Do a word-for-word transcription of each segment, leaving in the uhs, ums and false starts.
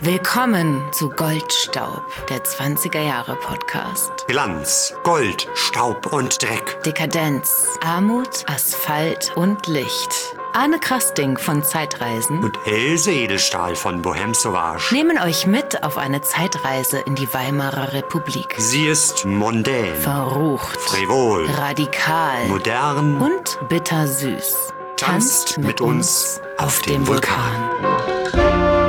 Willkommen zu Goldstaub, der zwanziger Jahre Podcast. Glanz, Gold, Staub und Dreck. Dekadenz, Armut, Asphalt und Licht. Arne Krasting von Zeitreisen und Else Edelstahl von Bohème Sauvage nehmen euch mit auf eine Zeitreise in die Weimarer Republik. Sie ist mondän, verrucht, frivol, radikal, modern und bittersüß. Tanzt mit, mit uns auf dem Vulkan. Vulkan.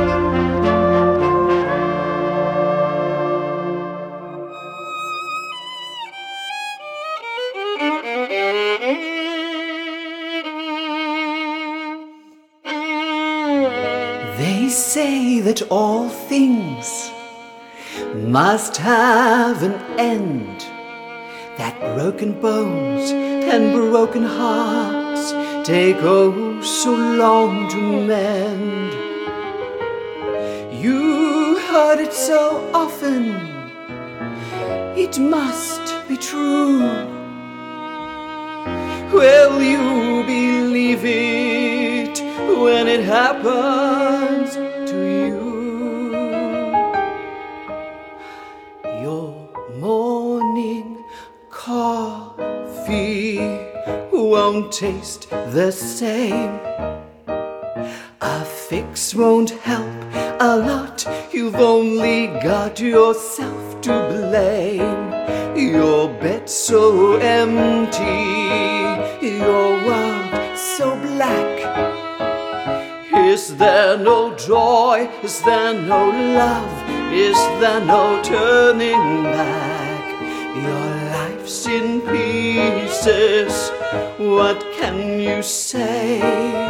They say that all things must have an end, that broken bones and broken hearts take oh so long to mend. You heard it so often, it must be true. Will you believe it when it happens to you? Your morning coffee won't taste the same. A fix won't help a lot. You've only got yourself to blame. Your bed so empty, your world so black. Is there no joy? Is there no love? Is there no turning back? Your life's in pieces. What can you say?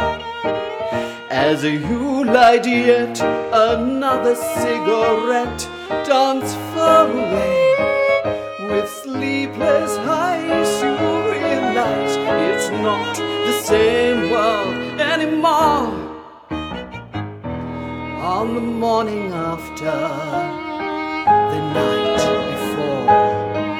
As you light yet another cigarette, dance far away. With sleepless eyes, you realize it's not the same world anymore. On the morning after the night before.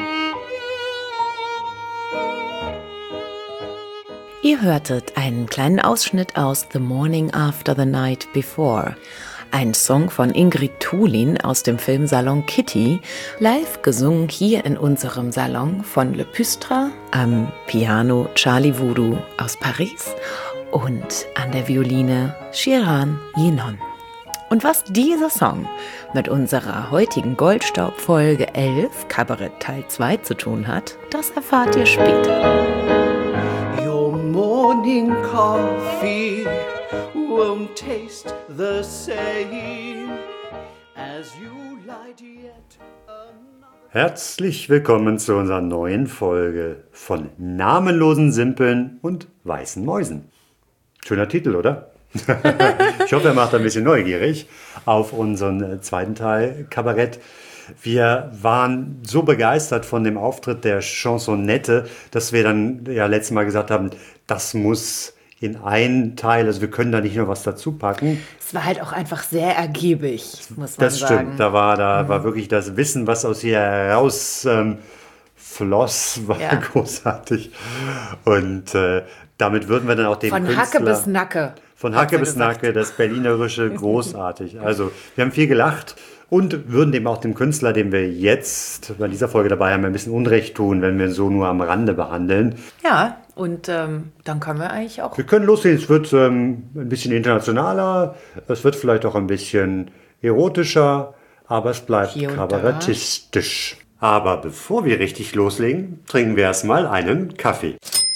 Ihr hörtet einen kleinen Ausschnitt aus The Morning After the Night Before. Ein Song von Ingrid Thulin aus dem Film Salon Kitty, live gesungen hier in unserem Salon von Le Püstra, am Piano Charlie Voodoo aus Paris und an der Violine Shiran Yinon. Und was dieser Song mit unserer heutigen Goldstaub-Folge elf, Kabarett Teil zwei, zu tun hat, das erfahrt ihr später. Your morning coffee won't taste the same as you light yet another. Herzlich willkommen zu unserer neuen Folge von namenlosen Simpeln und weißen Mäusen. Schöner Titel, oder? Ich hoffe, er macht ein bisschen neugierig auf unseren zweiten Teil Kabarett. Wir waren so begeistert von dem Auftritt der Chansonette, dass wir dann ja letztes Mal gesagt haben, das muss in einen Teil, also wir können da nicht nur was dazu packen. Es war halt auch einfach sehr ergiebig, muss man das sagen. Das stimmt, da war da mhm. war wirklich das Wissen, was aus ihr heraus ähm, floss, war ja großartig. Und äh, damit würden wir dann auch dem Von Künstler... Hacke bis Nacke. Von Hacke bis Nacke, das Berlinerische, großartig. Also wir haben viel gelacht und würden dem auch dem Künstler, den wir jetzt bei dieser Folge dabei haben, ein bisschen Unrecht tun, wenn wir ihn so nur am Rande behandeln. Ja, und ähm, dann können wir eigentlich auch... Wir können loslegen, es wird ähm, ein bisschen internationaler, es wird vielleicht auch ein bisschen erotischer, aber es bleibt kabarettistisch. Aber bevor wir richtig loslegen, trinken wir erstmal einen Kaffee.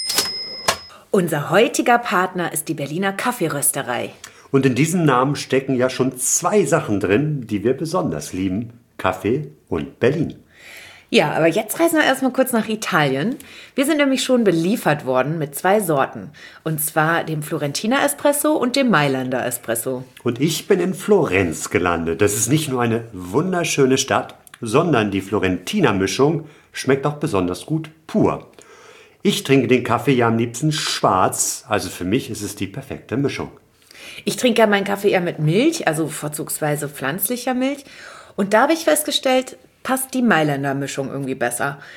Unser heutiger Partner ist die Berliner Kaffeerösterei. Und in diesem Namen stecken ja schon zwei Sachen drin, die wir besonders lieben. Kaffee und Berlin. Ja, aber jetzt reisen wir erstmal kurz nach Italien. Wir sind nämlich schon beliefert worden mit zwei Sorten. Und zwar dem Florentiner Espresso und dem Mailänder Espresso. Und ich bin in Florenz gelandet. Das ist nicht nur eine wunderschöne Stadt, sondern die Florentiner Mischung schmeckt auch besonders gut pur. Ich trinke den Kaffee ja am liebsten schwarz, also für mich ist es die perfekte Mischung. Ich trinke ja meinen Kaffee eher mit Milch, also vorzugsweise pflanzlicher Milch. Und da habe ich festgestellt, passt die Mailänder Mischung irgendwie besser.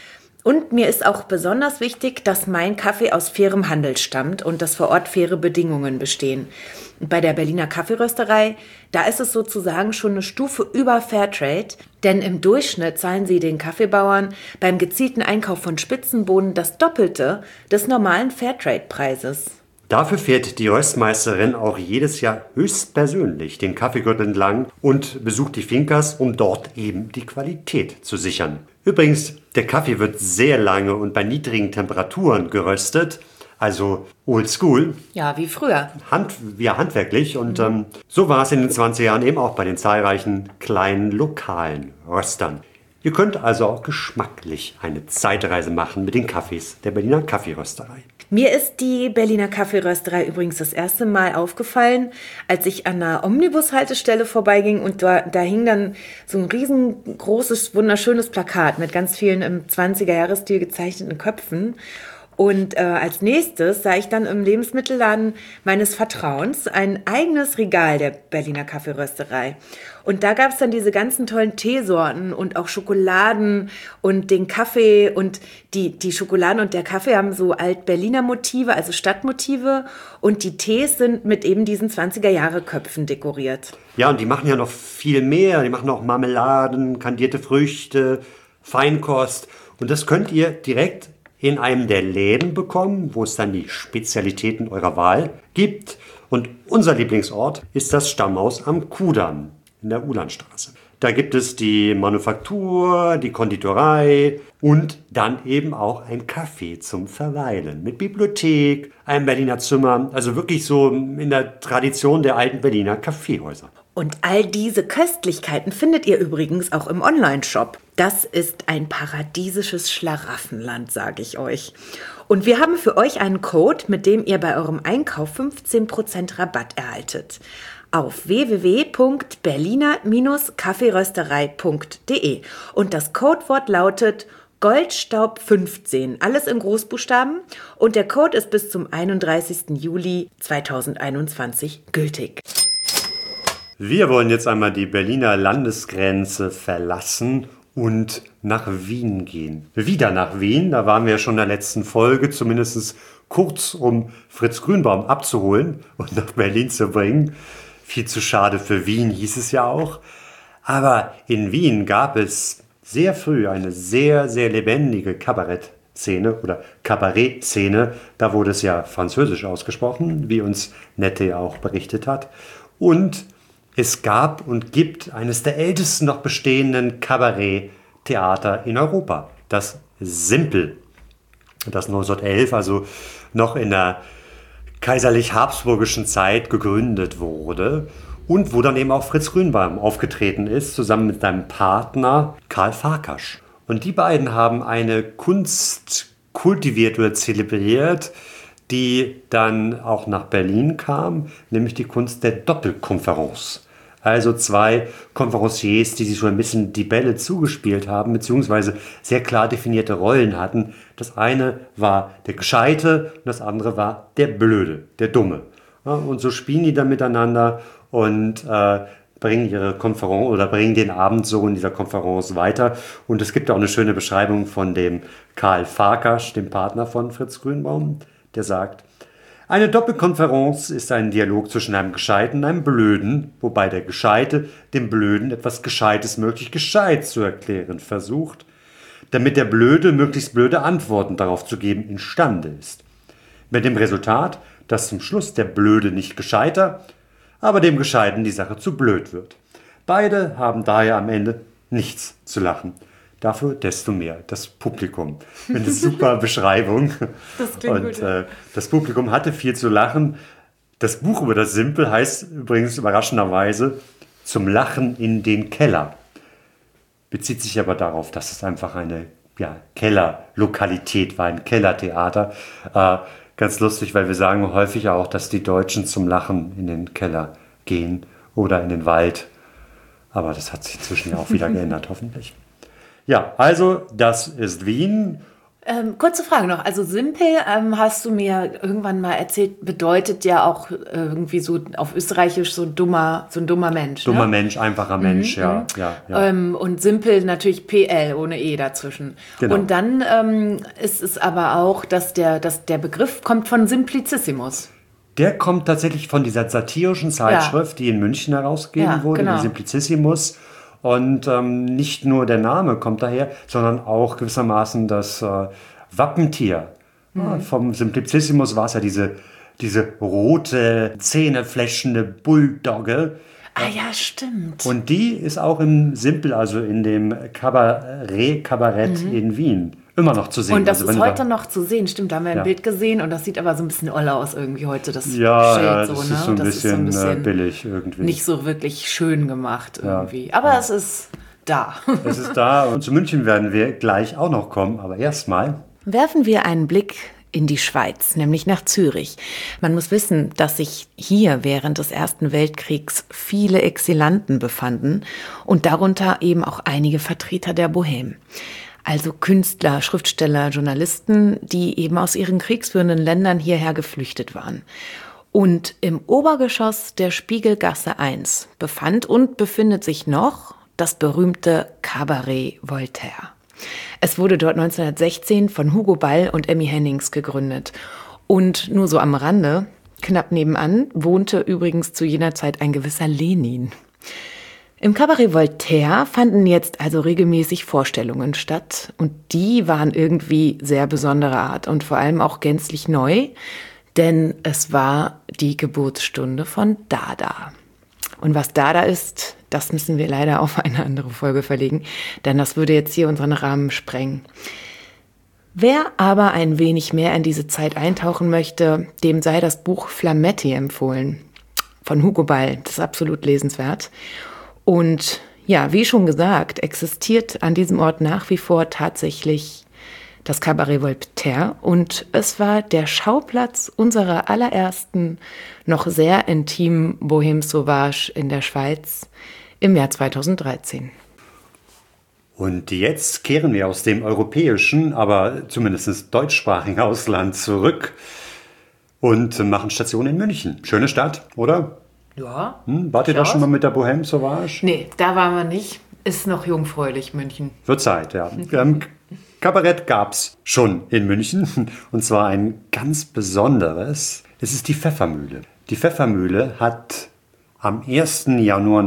Und mir ist auch besonders wichtig, dass mein Kaffee aus fairem Handel stammt und dass vor Ort faire Bedingungen bestehen. Und bei der Berliner Kaffeerösterei, da ist es sozusagen schon eine Stufe über Fairtrade, denn im Durchschnitt zahlen sie den Kaffeebauern beim gezielten Einkauf von Spitzenbohnen das Doppelte des normalen Fairtrade-Preises. Dafür fährt die Röstmeisterin auch jedes Jahr höchstpersönlich den Kaffeegürtel entlang und besucht die Fincas, um dort eben die Qualität zu sichern. Übrigens, der Kaffee wird sehr lange und bei niedrigen Temperaturen geröstet, also oldschool. Ja, wie früher. Hand, ja, handwerklich. Und mhm. ähm, so war es in den zwanziger Jahren eben auch bei den zahlreichen kleinen lokalen Röstern. Ihr könnt also auch geschmacklich eine Zeitreise machen mit den Kaffees der Berliner Kaffeerösterei. Mir ist die Berliner Kaffeerösterei übrigens das erste Mal aufgefallen, als ich an einer Omnibushaltestelle vorbeiging und da, da hing dann so ein riesengroßes, wunderschönes Plakat mit ganz vielen im zwanziger-Jahres-Stil gezeichneten Köpfen. Und äh, als nächstes sah ich dann im Lebensmittelladen meines Vertrauens ein eigenes Regal der Berliner Kaffeerösterei. Und da gab es dann diese ganzen tollen Teesorten und auch Schokoladen und den Kaffee. Und die, die Schokoladen und der Kaffee haben so Alt-Berliner Motive, also Stadtmotive. Und die Tees sind mit eben diesen zwanziger-Jahre-Köpfen dekoriert. Ja, und die machen ja noch viel mehr. Die machen auch Marmeladen, kandierte Früchte, Feinkost. Und das könnt ihr direkt in einem der Läden bekommen, wo es dann die Spezialitäten eurer Wahl gibt. Und unser Lieblingsort ist das Stammhaus am Kudamm in der Ulanstraße. Da gibt es die Manufaktur, die Konditorei und dann eben auch ein Café zum Verweilen mit Bibliothek, einem Berliner Zimmer, also wirklich so in der Tradition der alten Berliner Kaffeehäuser. Und all diese Köstlichkeiten findet ihr übrigens auch im Onlineshop. Das ist ein paradiesisches Schlaraffenland, sage ich euch. Und wir haben für euch einen Code, mit dem ihr bei eurem Einkauf fünfzehn Prozent Rabatt erhaltet. Auf w w w punkt berliner kaffeerösterei punkt de. Und das Codewort lautet Goldstaub fünfzehn, alles in Großbuchstaben. Und der Code ist bis zum einunddreißigsten Juli zweitausendeinundzwanzig gültig. Wir wollen jetzt einmal die Berliner Landesgrenze verlassen und nach Wien gehen. Wieder nach Wien, da waren wir ja schon in der letzten Folge, zumindest kurz, um Fritz Grünbaum abzuholen und nach Berlin zu bringen. Viel zu schade für Wien, hieß es ja auch. Aber in Wien gab es sehr früh eine sehr, sehr lebendige Kabarettszene oder Kabarettszene. Da wurde es ja französisch ausgesprochen, wie uns Nette ja auch berichtet hat. Und es gab und gibt eines der ältesten noch bestehenden Kabaretttheater in Europa, das Simpl. Das neunzehnhundertelf, also noch in der kaiserlich-habsburgischen Zeit gegründet wurde und wo dann eben auch Fritz Grünbaum aufgetreten ist, zusammen mit seinem Partner Karl Farkasch. Und die beiden haben eine Kunst kultiviert oder zelebriert, die dann auch nach Berlin kam, nämlich die Kunst der Doppelkonferenz. Also zwei Konferenciers, die sich so ein bisschen die Bälle zugespielt haben, beziehungsweise sehr klar definierte Rollen hatten. Das eine war der Gescheite und das andere war der Blöde, der Dumme. Ja, und so spielen die dann miteinander und äh, bringen ihre Konferenz oder bringen den Abend so in dieser Konferenz weiter. Und es gibt auch eine schöne Beschreibung von dem Karl Farkasch, dem Partner von Fritz Grünbaum, der sagt: Eine Doppelkonferenz ist ein Dialog zwischen einem Gescheiten und einem Blöden, wobei der Gescheite dem Blöden etwas Gescheites möglichst gescheit zu erklären versucht, damit der Blöde möglichst blöde Antworten darauf zu geben imstande ist. Mit dem Resultat, dass zum Schluss der Blöde nicht gescheiter, aber dem Gescheiten die Sache zu blöd wird. Beide haben daher am Ende nichts zu lachen. Dafür desto mehr das Publikum. Eine super Beschreibung. Das klingt und, gut. Äh, das Publikum hatte viel zu lachen. Das Buch über das Simpl heißt übrigens überraschenderweise Zum Lachen in den Keller. Bezieht sich aber darauf, dass es einfach eine ja, Kellerlokalität war, ein Kellertheater. Äh, ganz lustig, weil wir sagen häufig auch, dass die Deutschen zum Lachen in den Keller gehen oder in den Wald. Aber das hat sich inzwischen ja auch wieder geändert, hoffentlich. Ja, also das ist Wien Ähm, kurze Frage noch. Also simpel, ähm, hast du mir irgendwann mal erzählt, bedeutet ja auch irgendwie so auf Österreichisch so dummer, so ein dummer Mensch. Dummer ne? Mensch, einfacher Mensch, Mhm, ja, mhm. ja, ja. Ähm, und simpel natürlich P L, ohne E dazwischen. Genau. Und dann ähm, ist es aber auch, dass der, dass der Begriff kommt von Simplicissimus. Der kommt tatsächlich von dieser satirischen Zeitschrift, Ja. die in München herausgegeben Ja, wurde, genau. die Simplicissimus. Und ähm, nicht nur der Name kommt daher, sondern auch gewissermaßen das äh, Wappentier. Mhm. Ja, vom Simplicissimus war es ja diese, diese rote, zähnefletschende Bulldogge. Ah ja, stimmt. Und die ist auch im Simpel, also in dem Kabarett-Kabarett Mhm. in Wien, immer noch zu sehen. Und das also, wenn ist du heute da, noch zu sehen, stimmt, da haben wir ein Ja. Bild gesehen und das sieht aber so ein bisschen oll aus irgendwie heute, das Ja, Schild ja, so, das ne? ist so ein das bisschen, ist so ein äh, billig irgendwie. nicht so wirklich schön gemacht Ja. irgendwie, aber es ist da. Es ist da und zu München werden wir gleich auch noch kommen, aber erstmal. Werfen wir einen Blick in die Schweiz, nämlich nach Zürich. Man muss wissen, dass sich hier während des Ersten Weltkriegs viele Exilanten befanden und darunter eben auch einige Vertreter der Bohème. Also Künstler, Schriftsteller, Journalisten, die eben aus ihren kriegsführenden Ländern hierher geflüchtet waren. Und im Obergeschoss der Spiegelgasse eins befand und befindet sich noch das berühmte Cabaret Voltaire. Es wurde dort neunzehnhundertsechzehn von Hugo Ball und Emmy Hennings gegründet. Und nur so am Rande, knapp nebenan, wohnte übrigens zu jener Zeit ein gewisser Lenin. Im Cabaret Voltaire fanden jetzt also regelmäßig Vorstellungen statt. Und die waren irgendwie sehr besonderer Art und vor allem auch gänzlich neu, denn es war die Geburtsstunde von Dada. Und was Dada ist, das müssen wir leider auf eine andere Folge verlegen, denn das würde jetzt hier unseren Rahmen sprengen. Wer aber ein wenig mehr in diese Zeit eintauchen möchte, dem sei das Buch Flametti empfohlen von Hugo Ball. Das ist absolut lesenswert. Und ja, wie schon gesagt, existiert an diesem Ort nach wie vor tatsächlich das Cabaret Voltaire und es war der Schauplatz unserer allerersten, noch sehr intimen Bohème Sauvage in der Schweiz im Jahr zweitausenddreizehn. Und jetzt kehren wir aus dem europäischen, aber zumindest deutschsprachigen Ausland zurück und machen Station in München. Schöne Stadt, oder? Ja. Hm, wart ihr da schon mal mit der Bohème Sauvage? Nee, da waren wir nicht. Ist noch jungfräulich, München. Wird Zeit, ja. ähm, Kabarett gab es schon in München und zwar ein ganz besonderes. Es ist die Pfeffermühle. Die Pfeffermühle hat am ersten Januar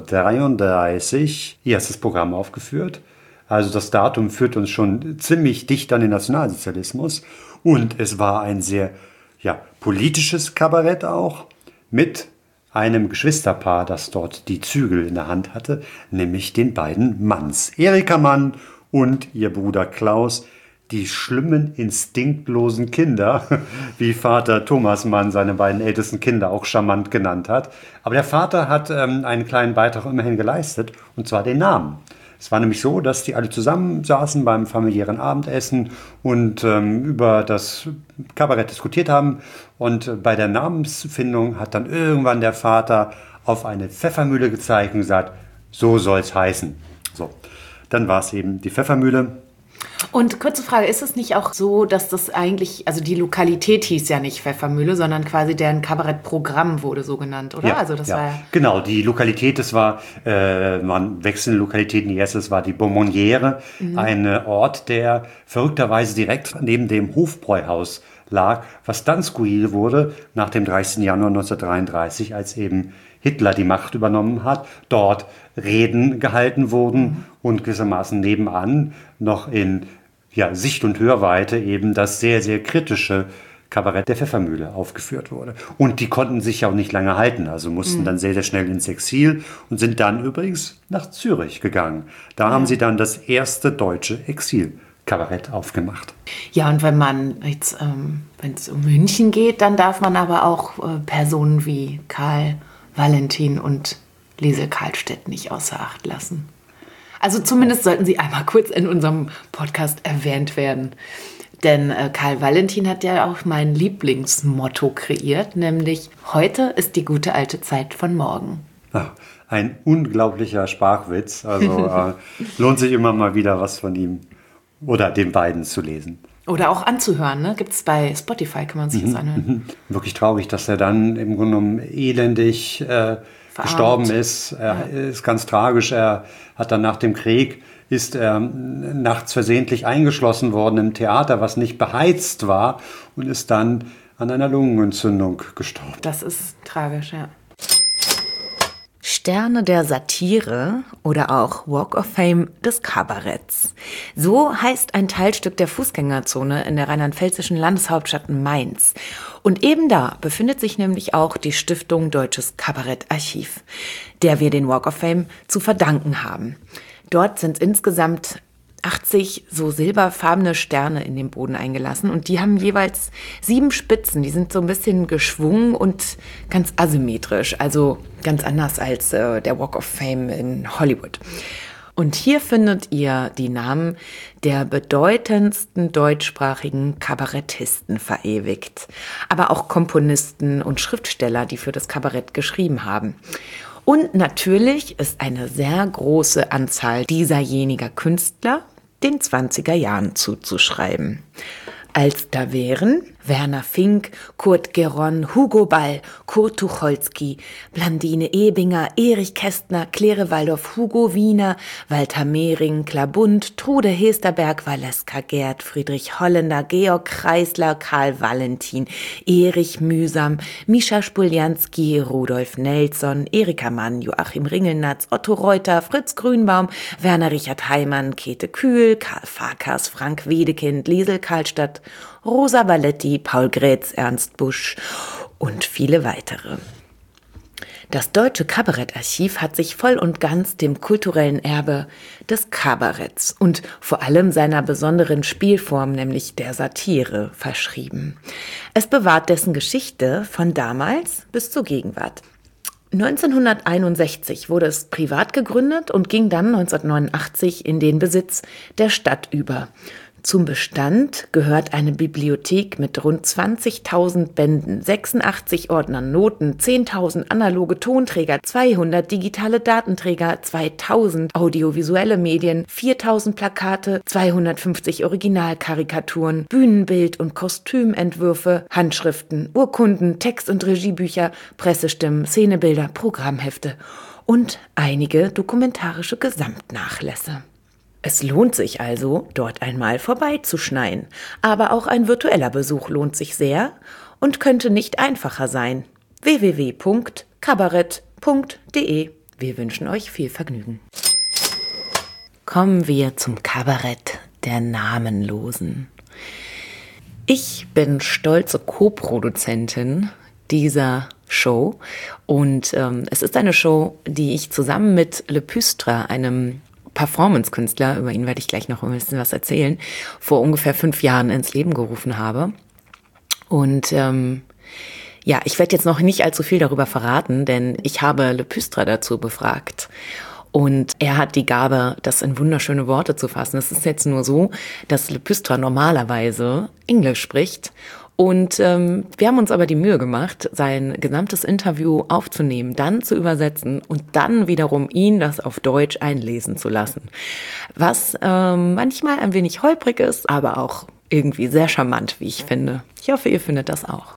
neunzehnhundertdreiunddreißig ihr erstes Programm aufgeführt. Also das Datum führt uns schon ziemlich dicht an den Nationalsozialismus. Und es war ein sehr ja, politisches Kabarett auch mit einem Geschwisterpaar, das dort die Zügel in der Hand hatte, nämlich den beiden Manns. Erika Mann und ihr Bruder Klaus, die schlimmen, instinktlosen Kinder, wie Vater Thomas Mann seine beiden ältesten Kinder auch charmant genannt hat. Aber der Vater hat ähm, einen kleinen Beitrag immerhin geleistet, und zwar den Namen. Es war nämlich so, dass die alle zusammen saßen beim familiären Abendessen und ähm, über das Kabarett diskutiert haben. Und äh, bei der Namensfindung hat dann irgendwann der Vater auf eine Pfeffermühle gezeigt und gesagt, so soll's heißen. So, dann war es eben die Pfeffermühle. Und kurze Frage, ist es nicht auch so, dass das eigentlich, also die Lokalität hieß ja nicht Pfeffermühle, sondern quasi deren Kabarettprogramm wurde so genannt, oder? Ja, also das ja. war ja Genau, die Lokalität, das war, äh, man wechselnde Lokalitäten. Die erste, das war die Beaumonnière, mhm. ein Ort, der verrückterweise direkt neben dem Hofbräuhaus lag, was dann skurril wurde nach dem dreißigsten Januar neunzehnhundertdreiunddreißig, als eben Hitler die Macht übernommen hat, dort Reden gehalten wurden mhm. und gewissermaßen nebenan noch in ja, Sicht- und Hörweite eben das sehr, sehr kritische Kabarett der Pfeffermühle aufgeführt wurde. Und die konnten sich ja auch nicht lange halten, also mussten mhm. dann sehr, sehr schnell ins Exil und sind dann übrigens nach Zürich gegangen. Da ja. haben sie dann das erste deutsche Exil-Kabarett aufgemacht. Ja, und wenn man jetzt, ähm, wenn es um München geht, dann darf man aber auch äh, Personen wie Karl Valentin und Liesel Karlstedt nicht außer Acht lassen. Also zumindest sollten sie einmal kurz in unserem Podcast erwähnt werden. Denn äh, Karl Valentin hat ja auch mein Lieblingsmotto kreiert, nämlich heute ist die gute alte Zeit von morgen. Ach, ein unglaublicher Sprachwitz. Also äh, lohnt sich immer mal wieder was von ihm oder den beiden zu lesen. Oder auch anzuhören, ne? Gibt es bei Spotify, kann man sich das anhören. Mhm. Wirklich traurig, dass er dann im Grunde genommen elendig äh, gestorben ist. Er ja. ist ganz tragisch. Er hat dann nach dem Krieg, ist er nachts versehentlich eingeschlossen worden im Theater, was nicht beheizt war, und ist dann an einer Lungenentzündung gestorben. Das ist tragisch, ja. Sterne der Satire oder auch Walk of Fame des Kabaretts. So heißt ein Teilstück der Fußgängerzone in der rheinland-pfälzischen Landeshauptstadt Mainz. Und eben da befindet sich nämlich auch die Stiftung Deutsches Kabarettarchiv, der wir den Walk of Fame zu verdanken haben. Dort sind insgesamt achtzig so silberfarbene Sterne in den Boden eingelassen und die haben jeweils sieben Spitzen. Die sind so ein bisschen geschwungen und ganz asymmetrisch, also ganz anders als äh, der Walk of Fame in Hollywood. Und hier findet ihr die Namen der bedeutendsten deutschsprachigen Kabarettisten verewigt, aber auch Komponisten und Schriftsteller, die für das Kabarett geschrieben haben. Und natürlich ist eine sehr große Anzahl dieserjeniger Künstler den zwanziger Jahren zuzuschreiben. Als da wären Werner Fink, Kurt Geron, Hugo Ball, Kurt Tucholsky, Blandine Ebinger, Erich Kästner, Claire Waldorf, Hugo Wiener, Walter Mehring, Klabund, Trude Hesterberg, Valeska Gerd, Friedrich Holländer, Georg Kreisler, Karl Valentin, Erich Mühsam, Mischa Spuljanski, Rudolf Nelson, Erika Mann, Joachim Ringelnatz, Otto Reuter, Fritz Grünbaum, Werner Richard Heimann, Käthe Kühl, Karl Farkas, Frank Wedekind, Liesel Karlstadt, Rosa Balletti, Paul Grätz, Ernst Busch und viele weitere. Das Deutsche Kabarettarchiv hat sich voll und ganz dem kulturellen Erbe des Kabaretts und vor allem seiner besonderen Spielform, nämlich der Satire, verschrieben. Es bewahrt dessen Geschichte von damals bis zur Gegenwart. neunzehnhunderteinundsechzig wurde es privat gegründet und ging dann neunzehnhundertneunundachtzig in den Besitz der Stadt über. Zum Bestand gehört eine Bibliothek mit rund zwanzigtausend Bänden, sechsundachtzig Ordnern, Noten, zehntausend analoge Tonträger, zweihundert digitale Datenträger, zweitausend audiovisuelle Medien, viertausend Plakate, zweihundertfünfzig Originalkarikaturen, Bühnenbild- und Kostümentwürfe, Handschriften, Urkunden, Text- und Regiebücher, Pressestimmen, Szenebilder, Programmhefte und einige dokumentarische Gesamtnachlässe. Es lohnt sich also, dort einmal vorbeizuschneien. Aber auch ein virtueller Besuch lohnt sich sehr und könnte nicht einfacher sein. w w w punkt kabarett punkt de. Wir wünschen euch viel Vergnügen. Kommen wir zum Kabarett der Namenlosen. Ich bin stolze Co-Produzentin dieser Show und ähm, es ist eine Show, die ich zusammen mit Le Püstre, einem Performance-Künstler, über ihn werde ich gleich noch ein bisschen was erzählen, vor ungefähr fünf Jahren ins Leben gerufen habe. Und ähm, ja, ich werde jetzt noch nicht allzu viel darüber verraten, denn ich habe Le Püstre dazu befragt. Und er hat die Gabe, das in wunderschöne Worte zu fassen. Es ist jetzt nur so, dass Le Püstre normalerweise Englisch spricht. Und ähm, wir haben uns aber die Mühe gemacht, sein gesamtes Interview aufzunehmen, dann zu übersetzen und dann wiederum ihn das auf Deutsch einlesen zu lassen. Was ähm, manchmal ein wenig holprig ist, aber auch irgendwie sehr charmant, wie ich finde. Ich hoffe, ihr findet das auch.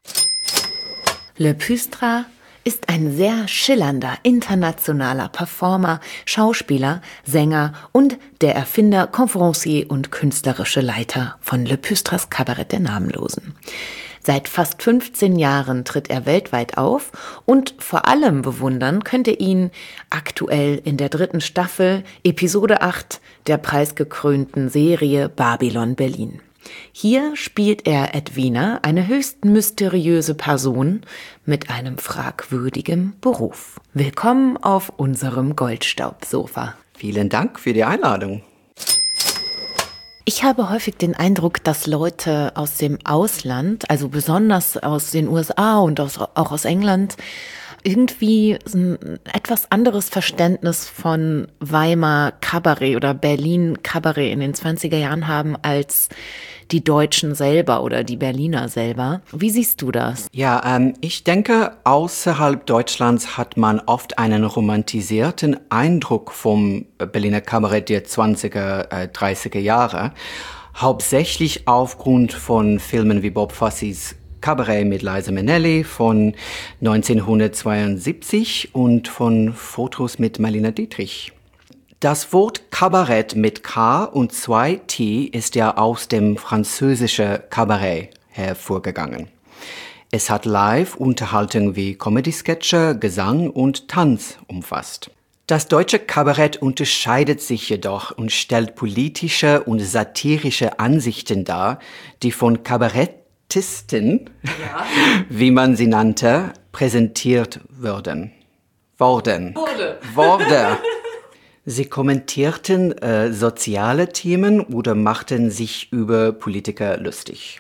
Le Püstre ist ein sehr schillernder, internationaler Performer, Schauspieler, Sänger und der Erfinder, Conferencier und künstlerische Leiter von Le Püstres Kabarett der Namenlosen. Seit fast fünfzehn Jahren tritt er weltweit auf und vor allem bewundern könnt ihr ihn aktuell in der dritten Staffel, Episode acht der preisgekrönten Serie Babylon Berlin. Hier spielt er Edwina, eine höchst mysteriöse Person mit einem fragwürdigen Beruf. Willkommen auf unserem Goldstaubsofa. Vielen Dank für die Einladung. Ich habe häufig den Eindruck, dass Leute aus dem Ausland, also besonders aus den U S A und aus, auch aus England, irgendwie ein etwas anderes Verständnis von Weimar Kabarett oder Berlin Kabarett in den zwanziger Jahren haben als die Deutschen selber oder die Berliner selber. Wie siehst du das? Ja, ähm, ich denke, außerhalb Deutschlands hat man oft einen romantisierten Eindruck vom Berliner Kabarett der zwanziger, dreißiger Jahre. Hauptsächlich aufgrund von Filmen wie Bob Fosse's Cabaret mit Liza Minnelli von neunzehnhundertzweiundsiebzig und von Fotos mit Marlene Dietrich. Das Wort Kabarett mit K und zwei T ist ja aus dem französischen Cabaret hervorgegangen. Es hat Live-Unterhaltung wie Comedy-Sketche, Gesang und Tanz umfasst. Das deutsche Kabarett unterscheidet sich jedoch und stellt politische und satirische Ansichten dar, die von Kabarettisten, ja. wie man sie nannte, präsentiert würden. Worden. Wurde. Wurde. Sie kommentierten äh, soziale Themen oder machten sich über Politiker lustig.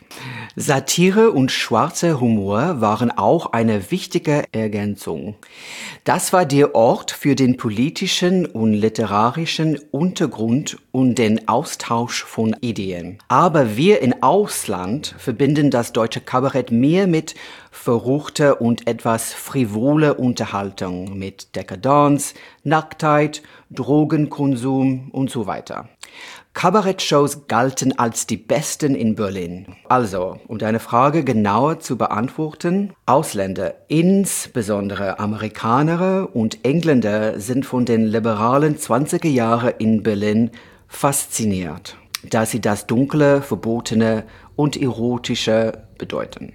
Satire und schwarzer Humor waren auch eine wichtige Ergänzung. Das war der Ort für den politischen und literarischen Untergrund und den Austausch von Ideen. Aber wir im Ausland verbinden das deutsche Kabarett mehr mit verruchter und etwas frivole Unterhaltung, mit Dekadenz, Nacktheit, Drogenkonsum und so weiter. Kabarettshows galten als die besten in Berlin. Also, um deine Frage genauer zu beantworten, Ausländer, insbesondere Amerikaner und Engländer, sind von den liberalen zwanziger Jahren in Berlin fasziniert, da sie das Dunkle, Verbotene und Erotische bedeuten.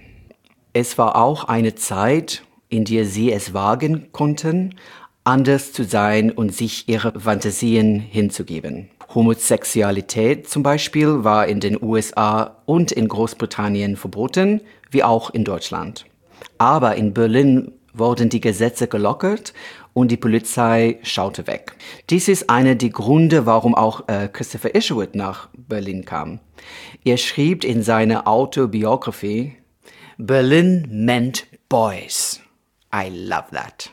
Es war auch eine Zeit, in der sie es wagen konnten, anders zu sein und sich ihre Fantasien hinzugeben. Homosexualität zum Beispiel war in den U S A und in Großbritannien verboten, wie auch in Deutschland. Aber in Berlin wurden die Gesetze gelockert und die Polizei schaute weg. Dies ist einer der Gründe, warum auch äh, Christopher Isherwood nach Berlin kam. Er schrieb in seiner Autobiografie, Berlin meant boys. I love that.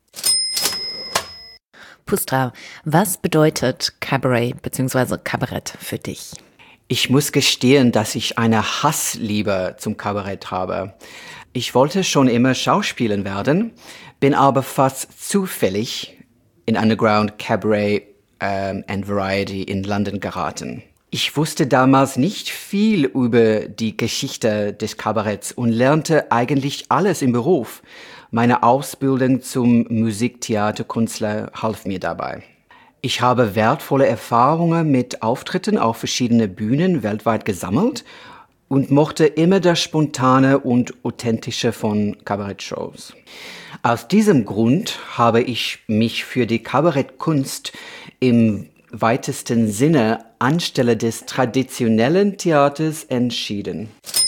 Pustra, was bedeutet Cabaret bzw. Kabarett für dich? Ich muss gestehen, dass ich eine Hassliebe zum Kabarett habe. Ich wollte schon immer Schauspielern werden, bin aber fast zufällig in Underground Cabaret ähm, and Variety in London geraten. Ich wusste damals nicht viel über die Geschichte des Kabaretts und lernte eigentlich alles im Beruf. Meine Ausbildung zum Musiktheaterkünstler half mir dabei. Ich habe wertvolle Erfahrungen mit Auftritten auf verschiedenen Bühnen weltweit gesammelt und mochte immer das Spontane und Authentische von Kabarettshows. Aus diesem Grund habe ich mich für die Kabarettkunst im weitesten Sinne anstelle des traditionellen Theaters entschieden.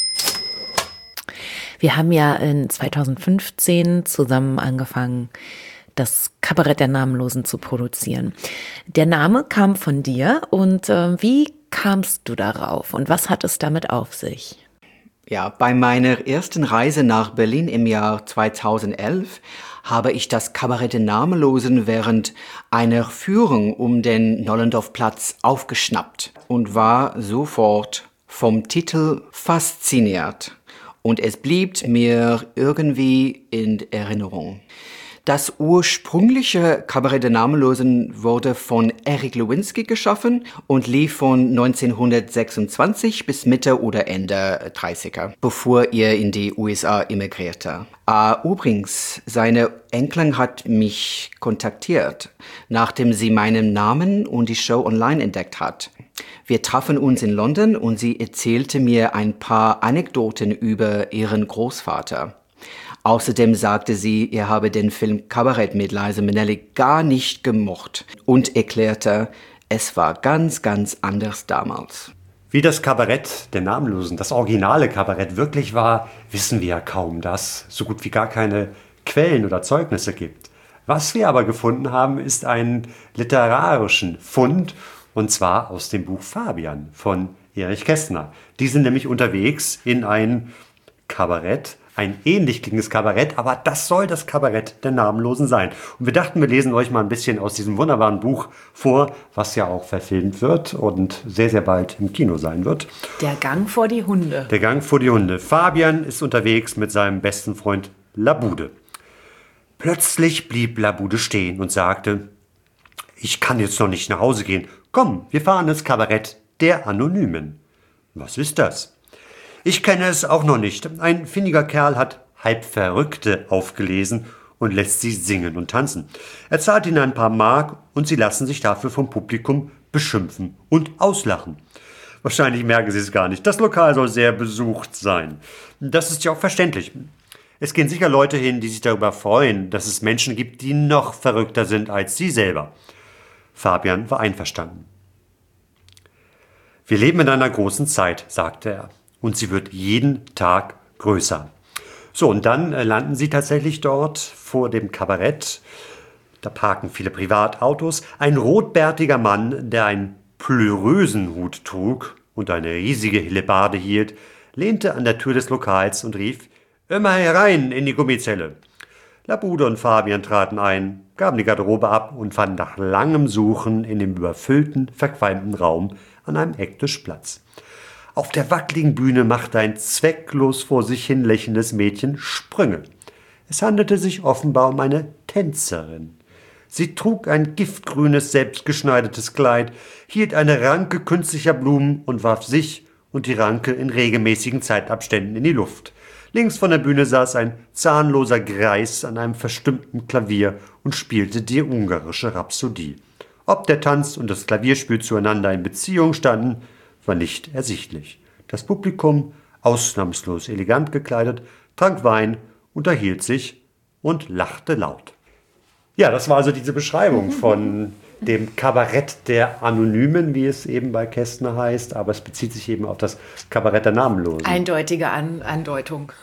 Wir haben ja in zweitausendfünfzehn zusammen angefangen, das Kabarett der Namenlosen zu produzieren. Der Name kam von dir und äh, wie kamst du darauf und was hat es damit auf sich? Ja, bei meiner ersten Reise nach Berlin im Jahr zweitausendelf habe ich das Kabarett der Namenlosen während einer Führung um den Nollendorfplatz aufgeschnappt und war sofort vom Titel fasziniert. Und es blieb mir irgendwie in Erinnerung. Das ursprüngliche Kabarett der Namenlosen wurde von Eric Lewinsky geschaffen und lief von neunzehnhundertsechsundzwanzig bis Mitte oder Ende dreißiger, bevor er in die U S A emigrierte. Uh, übrigens, seine Enkelin hat mich kontaktiert, nachdem sie meinen Namen und die Show online entdeckt hat. Wir trafen uns in London und sie erzählte mir ein paar Anekdoten über ihren Großvater. Außerdem sagte sie, er habe den Film Kabarett mit Liza Minnelli gar nicht gemocht und erklärte, es war ganz, ganz anders damals. Wie das Kabarett der Namenlosen, das originale Kabarett wirklich war, wissen wir ja kaum, da es so gut wie gar keine Quellen oder Zeugnisse gibt. Was wir aber gefunden haben, ist einen literarischen Fund, und zwar aus dem Buch Fabian von Erich Kästner. Die sind nämlich unterwegs in ein Kabarett, ein ähnlich klingendes Kabarett, aber das soll das Kabarett der Namenlosen sein. Und wir dachten, wir lesen euch mal ein bisschen aus diesem wunderbaren Buch vor, was ja auch verfilmt wird und sehr, sehr bald im Kino sein wird. Der Gang vor die Hunde. Der Gang vor die Hunde. Fabian ist unterwegs mit seinem besten Freund Labude. Plötzlich blieb Labude stehen und sagte, ich kann jetzt noch nicht nach Hause gehen. Komm, wir fahren ins Kabarett der Anonymen. Was ist das? Ich kenne es auch noch nicht. Ein findiger Kerl hat Halbverrückte aufgelesen und lässt sie singen und tanzen. Er zahlt ihnen ein paar Mark und sie lassen sich dafür vom Publikum beschimpfen und auslachen. Wahrscheinlich merken sie es gar nicht. Das Lokal soll sehr besucht sein. Das ist ja auch verständlich. Es gehen sicher Leute hin, die sich darüber freuen, dass es Menschen gibt, die noch verrückter sind als sie selber. Fabian war einverstanden. Wir leben in einer großen Zeit, sagte er, und sie wird jeden Tag größer. So, und dann landen sie tatsächlich dort vor dem Kabarett. Da parken viele Privatautos. Ein rotbärtiger Mann, der einen pleurösen Hut trug und eine riesige Hellebarde hielt, lehnte an der Tür des Lokals und rief: »Immer herein in die Gummizelle!« Labude und Fabian traten ein, gaben die Garderobe ab und fanden nach langem Suchen in dem überfüllten, verqualmten Raum an einem Ecktisch Platz. Auf der wackeligen Bühne machte ein zwecklos vor sich hin lächelndes Mädchen Sprünge. Es handelte sich offenbar um eine Tänzerin. Sie trug ein giftgrünes, selbstgeschneidertes Kleid, hielt eine Ranke künstlicher Blumen und warf sich und die Ranke in regelmäßigen Zeitabständen in die Luft. Links von der Bühne saß ein zahnloser Greis an einem verstimmten Klavier und spielte die ungarische Rhapsodie. Ob der Tanz und das Klavierspiel zueinander in Beziehung standen, war nicht ersichtlich. Das Publikum, ausnahmslos elegant gekleidet, trank Wein, unterhielt sich und lachte laut. Ja, das war also diese Beschreibung von dem Kabarett der Anonymen, wie es eben bei Kästner heißt, aber es bezieht sich eben auf das Kabarett der Namenlosen. Eindeutige An- Andeutung.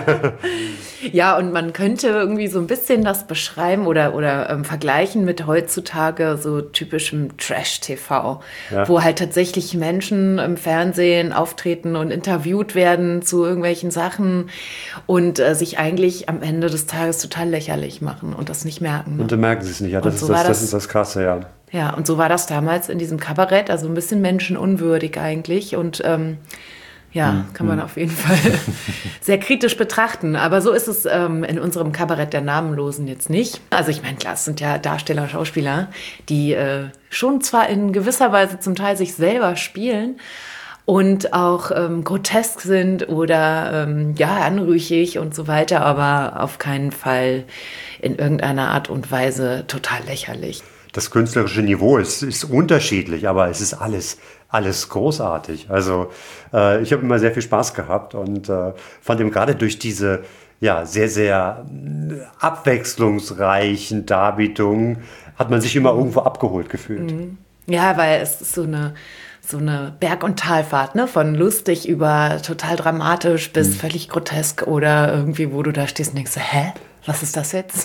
Ja, und man könnte irgendwie so ein bisschen das beschreiben oder, oder ähm, vergleichen mit heutzutage so typischem Trash-T V, ja, wo halt tatsächlich Menschen im Fernsehen auftreten und interviewt werden zu irgendwelchen Sachen und äh, sich eigentlich am Ende des Tages total lächerlich machen und das nicht merken. Ne? Und dann merken sie es nicht, ja, das, so ist, das, das, das ist das Krasse, ja. Ja, und so war das damals in diesem Kabarett, also ein bisschen menschenunwürdig eigentlich und ähm, ja, mhm. kann man auf jeden Fall sehr kritisch betrachten. Aber so ist es ähm, in unserem Kabarett der Namenlosen jetzt nicht. Also ich meine, klar, es sind ja Darsteller, Schauspieler, die äh, schon zwar in gewisser Weise zum Teil sich selber spielen und auch ähm, grotesk sind oder ähm, ja, anrüchig und so weiter, aber auf keinen Fall in irgendeiner Art und Weise total lächerlich. Das künstlerische Niveau ist, ist unterschiedlich, aber es ist alles, alles großartig. Also äh, ich habe immer sehr viel Spaß gehabt und äh, fand eben gerade durch diese ja, sehr, sehr abwechslungsreichen Darbietungen hat man sich immer irgendwo abgeholt gefühlt. Ja, weil es ist so eine, so eine Berg- und Talfahrt, ne? Von lustig über total dramatisch bis mhm. völlig grotesk oder irgendwie, wo du da stehst und denkst, hä, was ist das jetzt?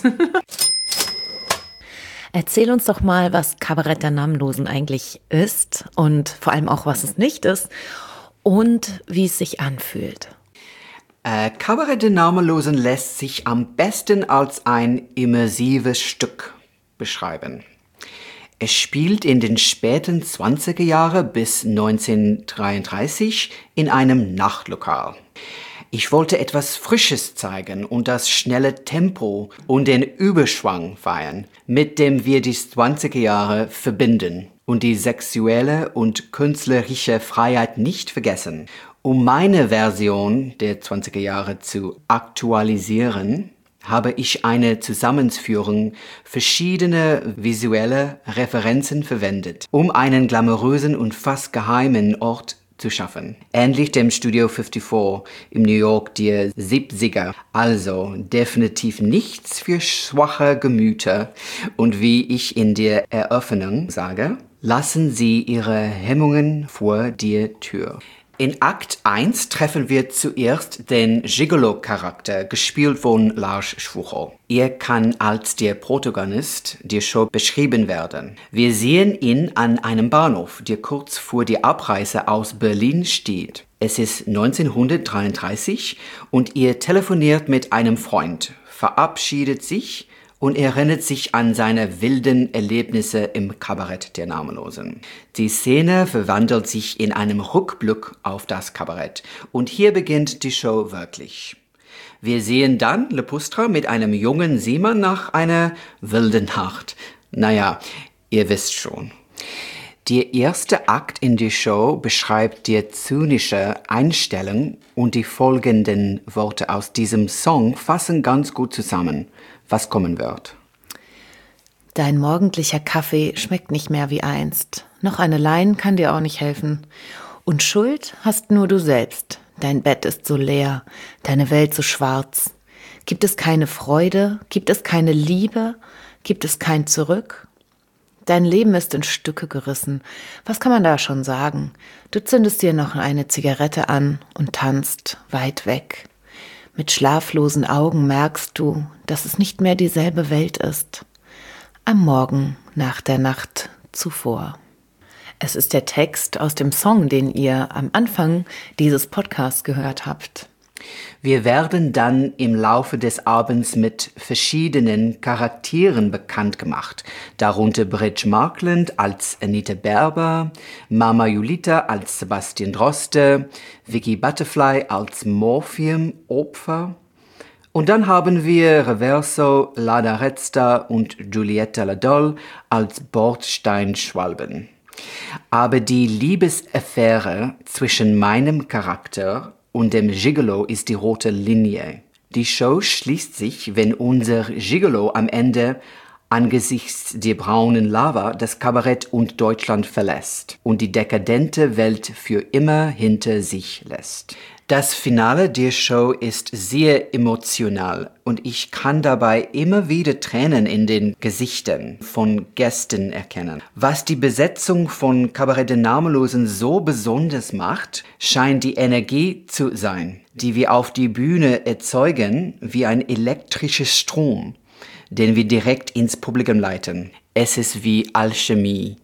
Erzähl uns doch mal, was Kabarett der Namenlosen eigentlich ist und vor allem auch, was es nicht ist und wie es sich anfühlt. Äh, Kabarett der Namenlosen lässt sich am besten als ein immersives Stück beschreiben. Es spielt in den späten zwanziger Jahren bis neunzehnhundertdreiunddreißig in einem Nachtlokal. Ich wollte etwas Frisches zeigen und das schnelle Tempo und den Überschwang feiern, mit dem wir die zwanziger Jahre verbinden und die sexuelle und künstlerische Freiheit nicht vergessen. Um meine Version der zwanziger Jahre zu aktualisieren, habe ich eine Zusammenführung verschiedener visuelle Referenzen verwendet, um einen glamourösen und fast geheimen Ort zu schaffen. Ähnlich dem Studio vierundfünfzig im New York der siebziger. Also definitiv nichts für schwache Gemüter. Und wie ich in der Eröffnung sage, lassen Sie Ihre Hemmungen vor der Tür. In Akt eins treffen wir zuerst den Gigolo-Charakter, gespielt von Lars Schwuchel. Er kann als der Protagonist der Show beschrieben werden. Wir sehen ihn an einem Bahnhof, der kurz vor der Abreise aus Berlin steht. Es ist neunzehnhundertdreiunddreißig und er telefoniert mit einem Freund, verabschiedet sich und erinnert sich an seine wilden Erlebnisse im Kabarett der Namenlosen. Die Szene verwandelt sich in einem Rückblick auf das Kabarett und hier beginnt die Show wirklich. Wir sehen dann Lepustra mit einem jungen Seemann nach einer wilden Nacht. Naja, ihr wisst schon. Der erste Akt in der Show beschreibt die zynische Einstellung und die folgenden Worte aus diesem Song fassen ganz gut zusammen, was kommen wird. Dein morgendlicher Kaffee schmeckt nicht mehr wie einst. Noch eine Lein kann dir auch nicht helfen. Und Schuld hast nur du selbst. Dein Bett ist so leer, deine Welt so schwarz. Gibt es keine Freude? Gibt es keine Liebe? Gibt es kein Zurück? Dein Leben ist in Stücke gerissen. Was kann man da schon sagen? Du zündest dir noch eine Zigarette an und tanzt weit weg. Mit schlaflosen Augen merkst du, dass es nicht mehr dieselbe Welt ist. Am Morgen nach der Nacht zuvor. Es ist der Text aus dem Song, den ihr am Anfang dieses Podcasts gehört habt. Wir werden dann im Laufe des Abends mit verschiedenen Charakteren bekannt gemacht, darunter Bridge Markland als Anita Berber, Mama Julita als Sebastian Droste, Vicky Butterfly als Morphium Opfer. Und dann haben wir Reverso, Lada Rezta und Giulietta Ladolle als Bordsteinschwalben. Aber die Liebesaffäre zwischen meinem Charakter und dem Gigolo ist die rote Linie. Die Show schließt sich, wenn unser Gigolo am Ende angesichts der braunen Lava das Kabarett und Deutschland verlässt und die dekadente Welt für immer hinter sich lässt. Das Finale der Show ist sehr emotional und ich kann dabei immer wieder Tränen in den Gesichtern von Gästen erkennen. Was die Besetzung von Kabarett der Namenlosen so besonders macht, scheint die Energie zu sein, die wir auf die Bühne erzeugen wie ein elektrischer Strom, den wir direkt ins Publikum leiten. Es ist wie Alchemie.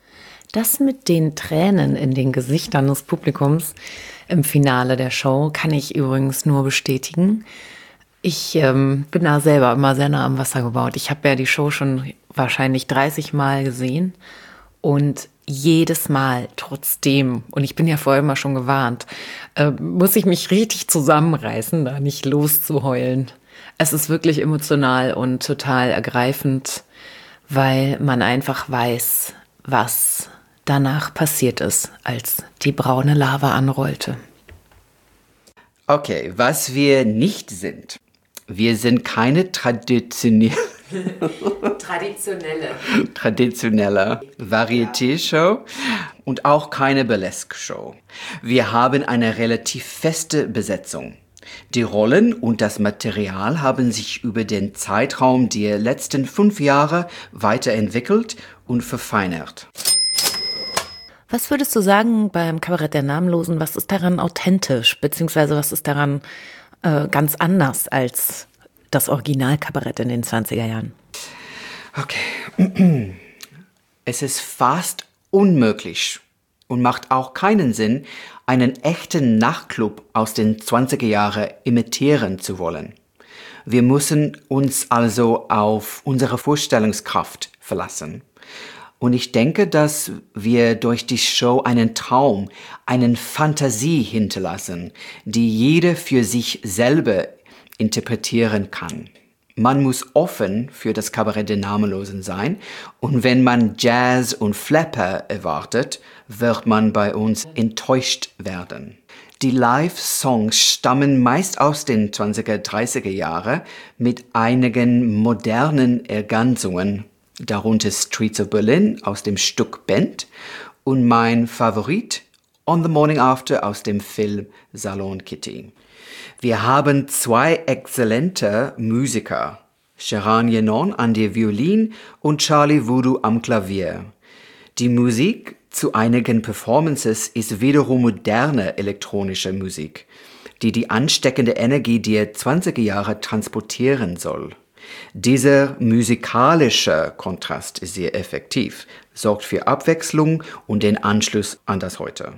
Das mit den Tränen in den Gesichtern des Publikums im Finale der Show kann ich übrigens nur bestätigen. Ich ähm, bin da selber immer sehr nah am Wasser gebaut. Ich habe ja die Show schon wahrscheinlich dreißig Mal gesehen und jedes Mal trotzdem, und ich bin ja vorher immer schon gewarnt, äh, muss ich mich richtig zusammenreißen, da nicht loszuheulen. Es ist wirklich emotional und total ergreifend, weil man einfach weiß, was danach passiert ist, als die braune Lava anrollte. Okay, was wir nicht sind. Wir sind keine traditionelle, Traditionelle. traditionelle Varieté-Show und auch keine Burlesque-Show. Wir haben eine relativ feste Besetzung. Die Rollen und das Material haben sich über den Zeitraum der letzten fünf Jahre weiterentwickelt und verfeinert. Was würdest du sagen beim Kabarett der Namenlosen? Was ist daran authentisch, beziehungsweise was ist daran äh, ganz anders als das Originalkabarett in den zwanziger Jahren? Okay. Es ist fast unmöglich und macht auch keinen Sinn, einen echten Nachtclub aus den zwanziger Jahren imitieren zu wollen. Wir müssen uns also auf unsere Vorstellungskraft verlassen. Und ich denke, dass wir durch die Show einen Traum, eine Fantasie hinterlassen, die jeder für sich selber interpretieren kann. Man muss offen für das Kabarett der Namenlosen sein und wenn man Jazz und Flapper erwartet, wird man bei uns enttäuscht werden. Die Live-Songs stammen meist aus den zwanziger, dreißiger Jahre mit einigen modernen Ergänzungen, darunter Streets of Berlin aus dem Stück Bent und mein Favorit On the Morning After aus dem Film Salon Kitty. Wir haben zwei exzellente Musiker, Sheran Yenon an der Violin und Charlie Voodoo am Klavier. Die Musik zu einigen Performances ist wiederum moderne elektronische Musik, die die ansteckende Energie der zwanziger Jahre transportieren soll. Dieser musikalische Kontrast ist sehr effektiv, sorgt für Abwechslung und den Anschluss an das Heute.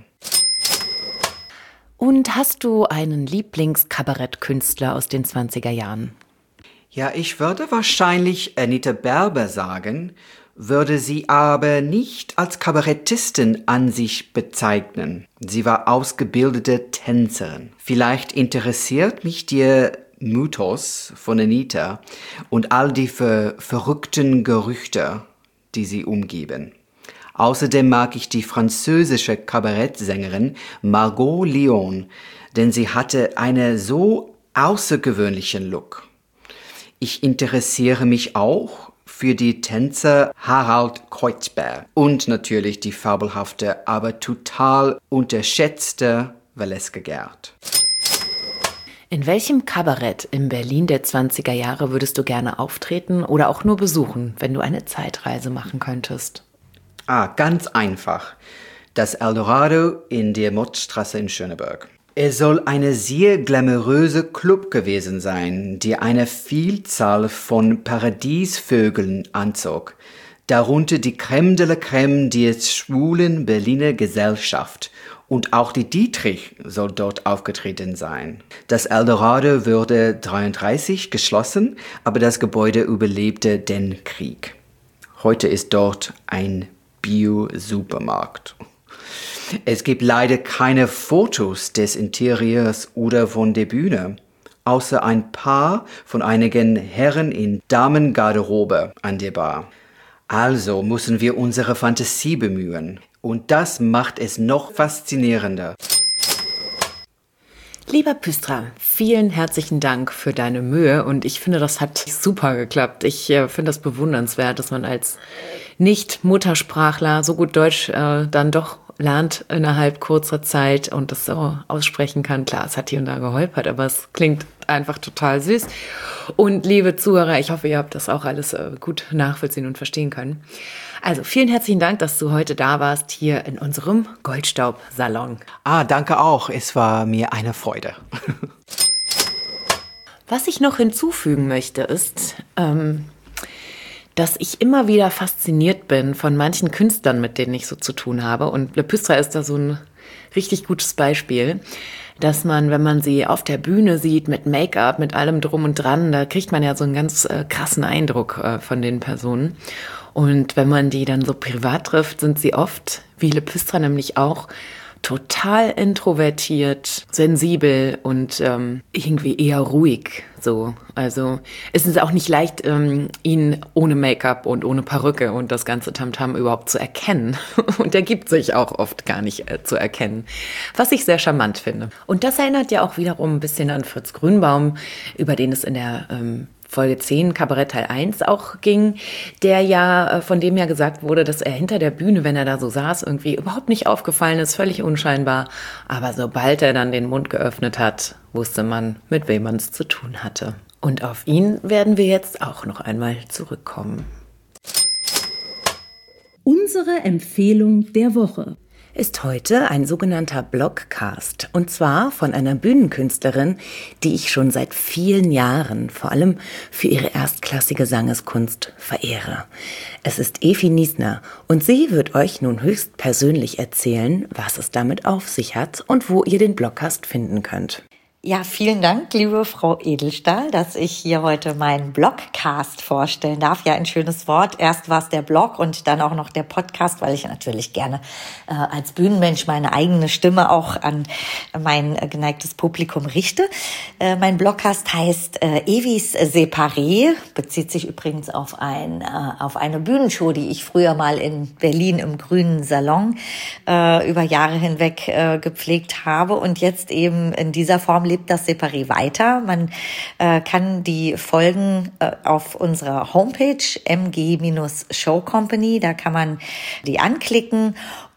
Und hast du einen Lieblingskabarettkünstler aus den zwanziger Jahren? Ja, ich würde wahrscheinlich Anita Berber sagen, würde sie aber nicht als Kabarettistin an sich bezeichnen. Sie war ausgebildete Tänzerin. Vielleicht interessiert mich der Mythos von Anita und all die ver- verrückten Gerüchte, die sie umgeben. Außerdem mag ich die französische Kabarettsängerin Margot Leon, denn sie hatte einen so außergewöhnlichen Look. Ich interessiere mich auch für die Tänzer Harald Kreuzberg und natürlich die fabelhafte, aber total unterschätzte Valeska Gerd. In welchem Kabarett im Berlin der zwanziger Jahre würdest du gerne auftreten oder auch nur besuchen, wenn du eine Zeitreise machen könntest? Ah, ganz einfach. Das Eldorado in der Mottstraße in Schöneberg. Es soll eine sehr glamouröse Club gewesen sein, die eine Vielzahl von Paradiesvögeln anzog. Darunter die Crème de la Crème der schwulen Berliner Gesellschaft. Und auch die Dietrich soll dort aufgetreten sein. Das Eldorado wurde dreiunddreißig geschlossen, aber das Gebäude überlebte den Krieg. Heute ist dort ein Bio-Supermarkt. Es gibt leider keine Fotos des Interieurs oder von der Bühne, außer ein paar von einigen Herren in Damengarderobe an der Bar. Also müssen wir unsere Fantasie bemühen. Und das macht es noch faszinierender. Lieber Pystra, vielen herzlichen Dank für deine Mühe und ich finde, das hat super geklappt. Ich äh, finde das bewundernswert, dass man als Nicht-Muttersprachler so gut Deutsch äh, dann doch lernt innerhalb kurzer Zeit und das so aussprechen kann. Klar, es hat hier und da geholpert, aber es klingt einfach total süß. Und liebe Zuhörer, ich hoffe, ihr habt das auch alles äh, gut nachvollziehen und verstehen können. Also vielen herzlichen Dank, dass du heute da warst, hier in unserem Goldstaub-Salon. Ah, danke auch. Es war mir eine Freude. Was ich noch hinzufügen möchte, ist, ähm, dass ich immer wieder fasziniert bin von manchen Künstlern, mit denen ich so zu tun habe. Und Le Pystra ist da so ein richtig gutes Beispiel, dass man, wenn man sie auf der Bühne sieht, mit Make-up, mit allem drum und dran, da kriegt man ja so einen ganz äh, krassen Eindruck äh, von den Personen. Und wenn man die dann so privat trifft, sind sie oft, wie Le Pystra nämlich auch, total introvertiert, sensibel und ähm, irgendwie eher ruhig. So, also es ist auch nicht leicht, ähm, ihn ohne Make-up und ohne Perücke und das ganze Tamtam überhaupt zu erkennen. Und er gibt sich auch oft gar nicht äh, zu erkennen, was ich sehr charmant finde. Und das erinnert ja auch wiederum ein bisschen an Fritz Grünbaum, über den es in der ähm, Folge zehn, Kabarett Teil eins auch ging, der ja, von dem ja gesagt wurde, dass er hinter der Bühne, wenn er da so saß, irgendwie überhaupt nicht aufgefallen ist, völlig unscheinbar. Aber sobald er dann den Mund geöffnet hat, wusste man, mit wem man es zu tun hatte. Und auf ihn werden wir jetzt auch noch einmal zurückkommen. Unsere Empfehlung der Woche ist heute ein sogenannter Blogcast, und zwar von einer Bühnenkünstlerin, die ich schon seit vielen Jahren vor allem für ihre erstklassige Sangeskunst verehre. Es ist Evi Niesner und sie wird euch nun höchstpersönlich erzählen, was es damit auf sich hat und wo ihr den Blogcast finden könnt. Ja, vielen Dank, liebe Frau Edelstahl, dass ich hier heute meinen Blogcast vorstellen darf. Ja, ein schönes Wort. Erst war es der Blog und dann auch noch der Podcast, weil ich natürlich gerne äh, als Bühnenmensch meine eigene Stimme auch an mein äh, geneigtes Publikum richte. Äh, mein Blogcast heißt äh, Evis Separé, bezieht sich übrigens auf, ein, äh, auf eine Bühnenshow, die ich früher mal in Berlin im Grünen Salon äh, über Jahre hinweg äh, gepflegt habe und jetzt eben in dieser Form lebt das Separé weiter. Man äh, kann die Folgen äh, auf unserer Homepage m g show company, da kann man die anklicken.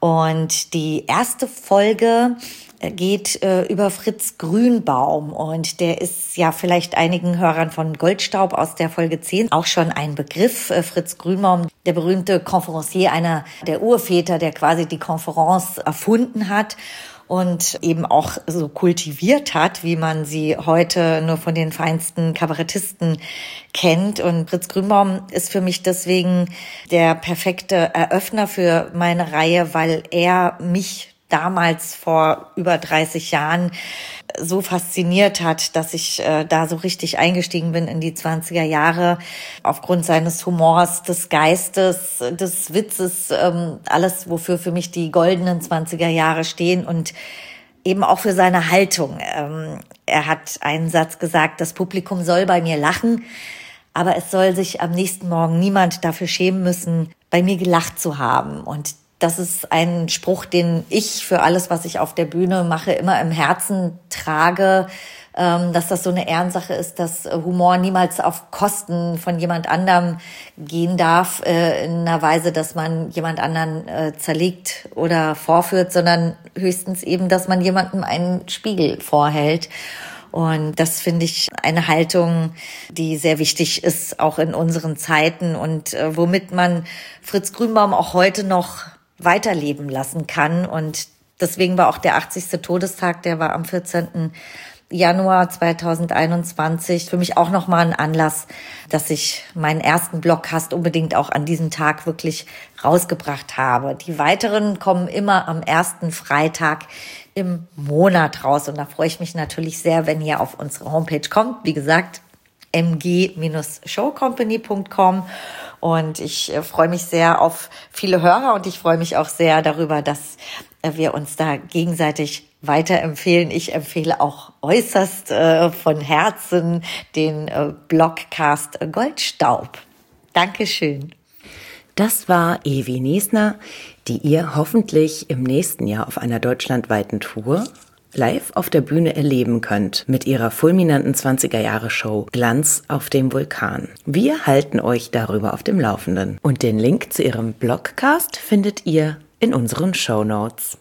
Und die erste Folge geht äh, über Fritz Grünbaum und der ist ja vielleicht einigen Hörern von Goldstaub aus der Folge zehn auch schon ein Begriff. Äh, Fritz Grünbaum, der berühmte Conferencier, einer der Urväter, der quasi die Conference erfunden hat und eben auch so kultiviert hat, wie man sie heute nur von den feinsten Kabarettisten kennt. Und Fritz Grünbaum ist für mich deswegen der perfekte Eröffner für meine Reihe, weil er mich damals vor über dreißig Jahren so fasziniert hat, dass ich äh, da so richtig eingestiegen bin in die zwanziger Jahre aufgrund seines Humors, des Geistes, des Witzes, ähm, alles, wofür für mich die goldenen zwanziger Jahre stehen und eben auch für seine Haltung. Ähm, er hat einen Satz gesagt, das Publikum soll bei mir lachen, aber es soll sich am nächsten Morgen niemand dafür schämen müssen, bei mir gelacht zu haben. Und das ist ein Spruch, den ich für alles, was ich auf der Bühne mache, immer im Herzen trage, dass das so eine Ehrensache ist, dass Humor niemals auf Kosten von jemand anderem gehen darf, in einer Weise, dass man jemand anderen zerlegt oder vorführt, sondern höchstens eben, dass man jemandem einen Spiegel vorhält. Und das finde ich eine Haltung, die sehr wichtig ist, auch in unseren Zeiten und womit man Fritz Grünbaum auch heute noch weiterleben lassen kann. Und deswegen war auch der achtzigste Todestag, der war am vierzehnten Januar zweitausendeinundzwanzig, für mich auch nochmal ein Anlass, dass ich meinen ersten Blogcast unbedingt auch an diesem Tag wirklich rausgebracht habe. Die weiteren kommen immer am ersten Freitag im Monat raus und da freue ich mich natürlich sehr, wenn ihr auf unsere Homepage kommt. Wie gesagt, m g show company punkt com und ich freue mich sehr auf viele Hörer und ich freue mich auch sehr darüber, dass wir uns da gegenseitig weiterempfehlen. Ich empfehle auch äußerst äh, von Herzen den äh, Blogcast Goldstaub. Dankeschön. Das war Evi Niesner, die ihr hoffentlich im nächsten Jahr auf einer deutschlandweiten Tour live auf der Bühne erleben könnt mit ihrer fulminanten zwanziger-Jahre-Show Glanz auf dem Vulkan. Wir halten euch darüber auf dem Laufenden. Und den Link zu ihrem Blogcast findet ihr in unseren Shownotes.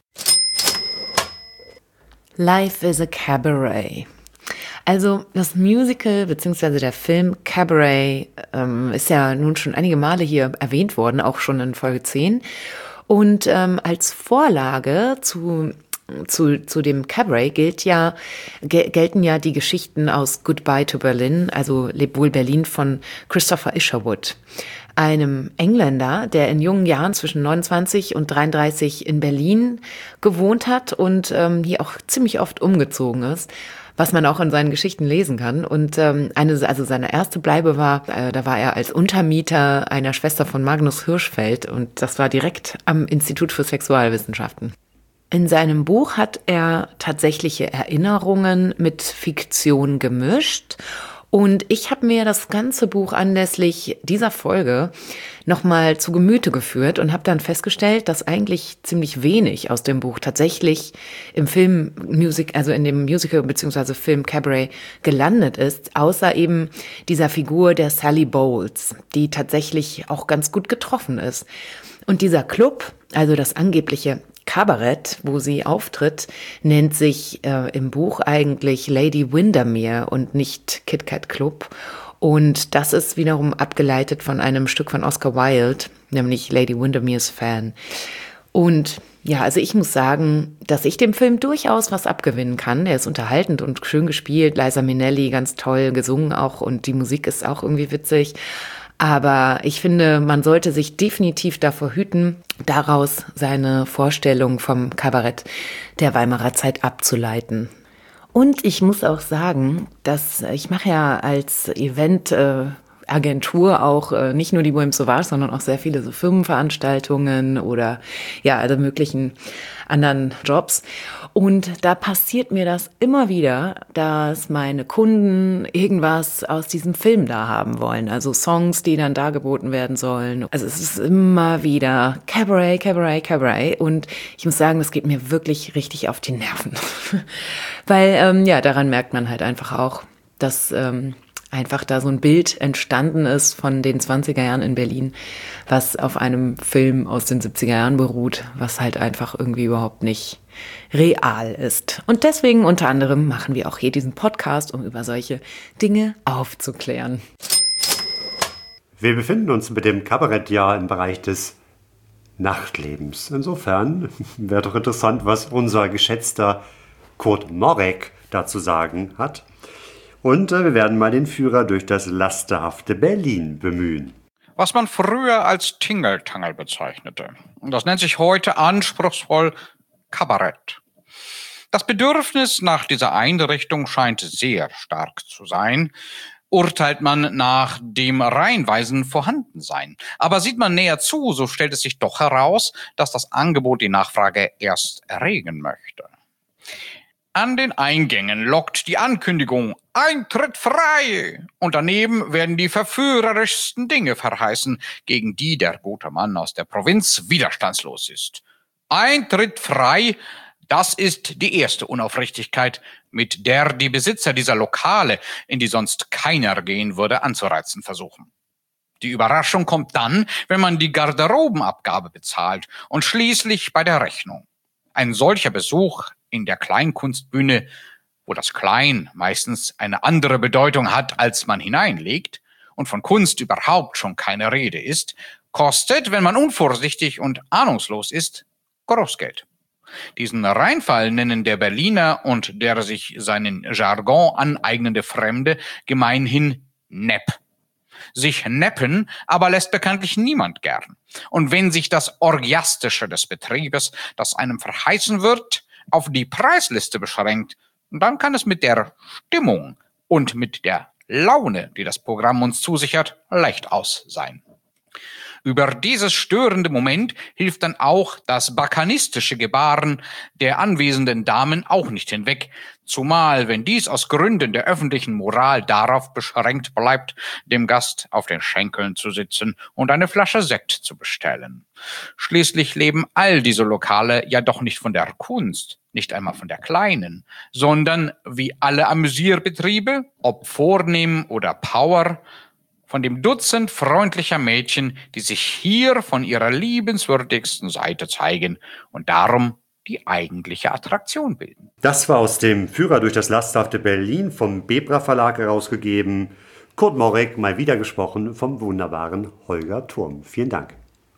Life is a Cabaret. Also das Musical bzw. der Film Cabaret ähm, ist ja nun schon einige Male hier erwähnt worden, auch schon in Folge zehn. Und ähm, als Vorlage zu, zu, zu dem Cabaret gilt ja, gel- gelten ja die Geschichten aus Goodbye to Berlin, also Leb wohl Berlin von Christopher Isherwood, einem Engländer, der in jungen Jahren zwischen neunundzwanzig und dreiunddreißig in Berlin gewohnt hat und ähm, hier auch ziemlich oft umgezogen ist, was man auch in seinen Geschichten lesen kann. Und ähm, eine, also seine erste Bleibe war, äh, da war er als Untermieter einer Schwester von Magnus Hirschfeld und das war direkt am Institut für Sexualwissenschaften. In seinem Buch hat er tatsächliche Erinnerungen mit Fiktion gemischt. Und ich habe mir das ganze Buch anlässlich dieser Folge nochmal zu Gemüte geführt und habe dann festgestellt, dass eigentlich ziemlich wenig aus dem Buch tatsächlich im Film Music, also in dem Musical bzw. Film Cabaret gelandet ist, außer eben dieser Figur der Sally Bowles, die tatsächlich auch ganz gut getroffen ist. Und dieser Club, also das angebliche Kabarett, wo sie auftritt, nennt sich äh, im Buch eigentlich Lady Windermere und nicht Kit Kat Club. Und das ist wiederum abgeleitet von einem Stück von Oscar Wilde, nämlich Lady Windermere's Fan. Und ja, also ich muss sagen, dass ich dem Film durchaus was abgewinnen kann. Der ist unterhaltend und schön gespielt. Liza Minnelli ganz toll gesungen auch und die Musik ist auch irgendwie witzig. Aber ich finde, man sollte sich definitiv davor hüten, daraus seine Vorstellung vom Kabarett der Weimarer Zeit abzuleiten. Und ich muss auch sagen, dass ich mache ja als Eventagentur auch äh, nicht nur die Bohème Sauvage, sondern auch sehr viele so Firmenveranstaltungen oder ja, alle möglichen anderen Jobs. Und da passiert mir das immer wieder, dass meine Kunden irgendwas aus diesem Film da haben wollen. Also Songs, die dann dargeboten werden sollen. Also es ist immer wieder Cabaret, Cabaret, Cabaret. Und ich muss sagen, das geht mir wirklich richtig auf die Nerven. Weil, ähm, ja, daran merkt man halt einfach auch, dass ähm, einfach da so ein Bild entstanden ist von den zwanziger Jahren in Berlin, was auf einem Film aus den siebziger Jahren beruht, was halt einfach irgendwie überhaupt nicht real ist. Und deswegen unter anderem machen wir auch hier diesen Podcast, um über solche Dinge aufzuklären. Wir befinden uns mit dem Kabarettjahr im Bereich des Nachtlebens. Insofern wäre doch interessant, was unser geschätzter Kurt Morek dazu sagen hat. Und äh, wir werden mal den Führer durch das lasterhafte Berlin bemühen. Was man früher als Tingeltangel bezeichnete. Und das nennt sich heute anspruchsvoll Kabarett. Das Bedürfnis nach dieser Einrichtung scheint sehr stark zu sein, urteilt man nach dem reihenweisen Vorhandensein. Aber sieht man näher zu, so stellt es sich doch heraus, dass das Angebot die Nachfrage erst erregen möchte. An den Eingängen lockt die Ankündigung »Eintritt frei!« und daneben werden die verführerischsten Dinge verheißen, gegen die der gute Mann aus der Provinz widerstandslos ist. Eintritt frei, das ist die erste Unaufrichtigkeit, mit der die Besitzer dieser Lokale, in die sonst keiner gehen würde, anzureizen versuchen. Die Überraschung kommt dann, wenn man die Garderobenabgabe bezahlt und schließlich bei der Rechnung. Ein solcher Besuch in der Kleinkunstbühne, wo das Klein meistens eine andere Bedeutung hat, als man hineinlegt, und von Kunst überhaupt schon keine Rede ist, kostet, wenn man unvorsichtig und ahnungslos ist, Großgeld. Diesen Reinfall nennen der Berliner und der sich seinen Jargon aneignende Fremde gemeinhin Nepp. Sich neppen aber lässt bekanntlich niemand gern. Und wenn sich das Orgiastische des Betriebes, das einem verheißen wird, auf die Preisliste beschränkt, dann kann es mit der Stimmung und mit der Laune, die das Programm uns zusichert, leicht aus sein. Über dieses störende Moment hilft dann auch das bacchanistische Gebaren der anwesenden Damen auch nicht hinweg, zumal wenn dies aus Gründen der öffentlichen Moral darauf beschränkt bleibt, dem Gast auf den Schenkeln zu sitzen und eine Flasche Sekt zu bestellen. Schließlich leben all diese Lokale ja doch nicht von der Kunst, nicht einmal von der kleinen, sondern wie alle Amüsierbetriebe, ob vornehm oder Power, von dem Dutzend freundlicher Mädchen, die sich hier von ihrer liebenswürdigsten Seite zeigen und darum die eigentliche Attraktion bilden. Das war aus dem Führer durch das lasthafte Berlin vom Bebra Verlag herausgegeben. Kurt Morek mal wieder gesprochen vom wunderbaren Holger Thurm. Vielen Dank.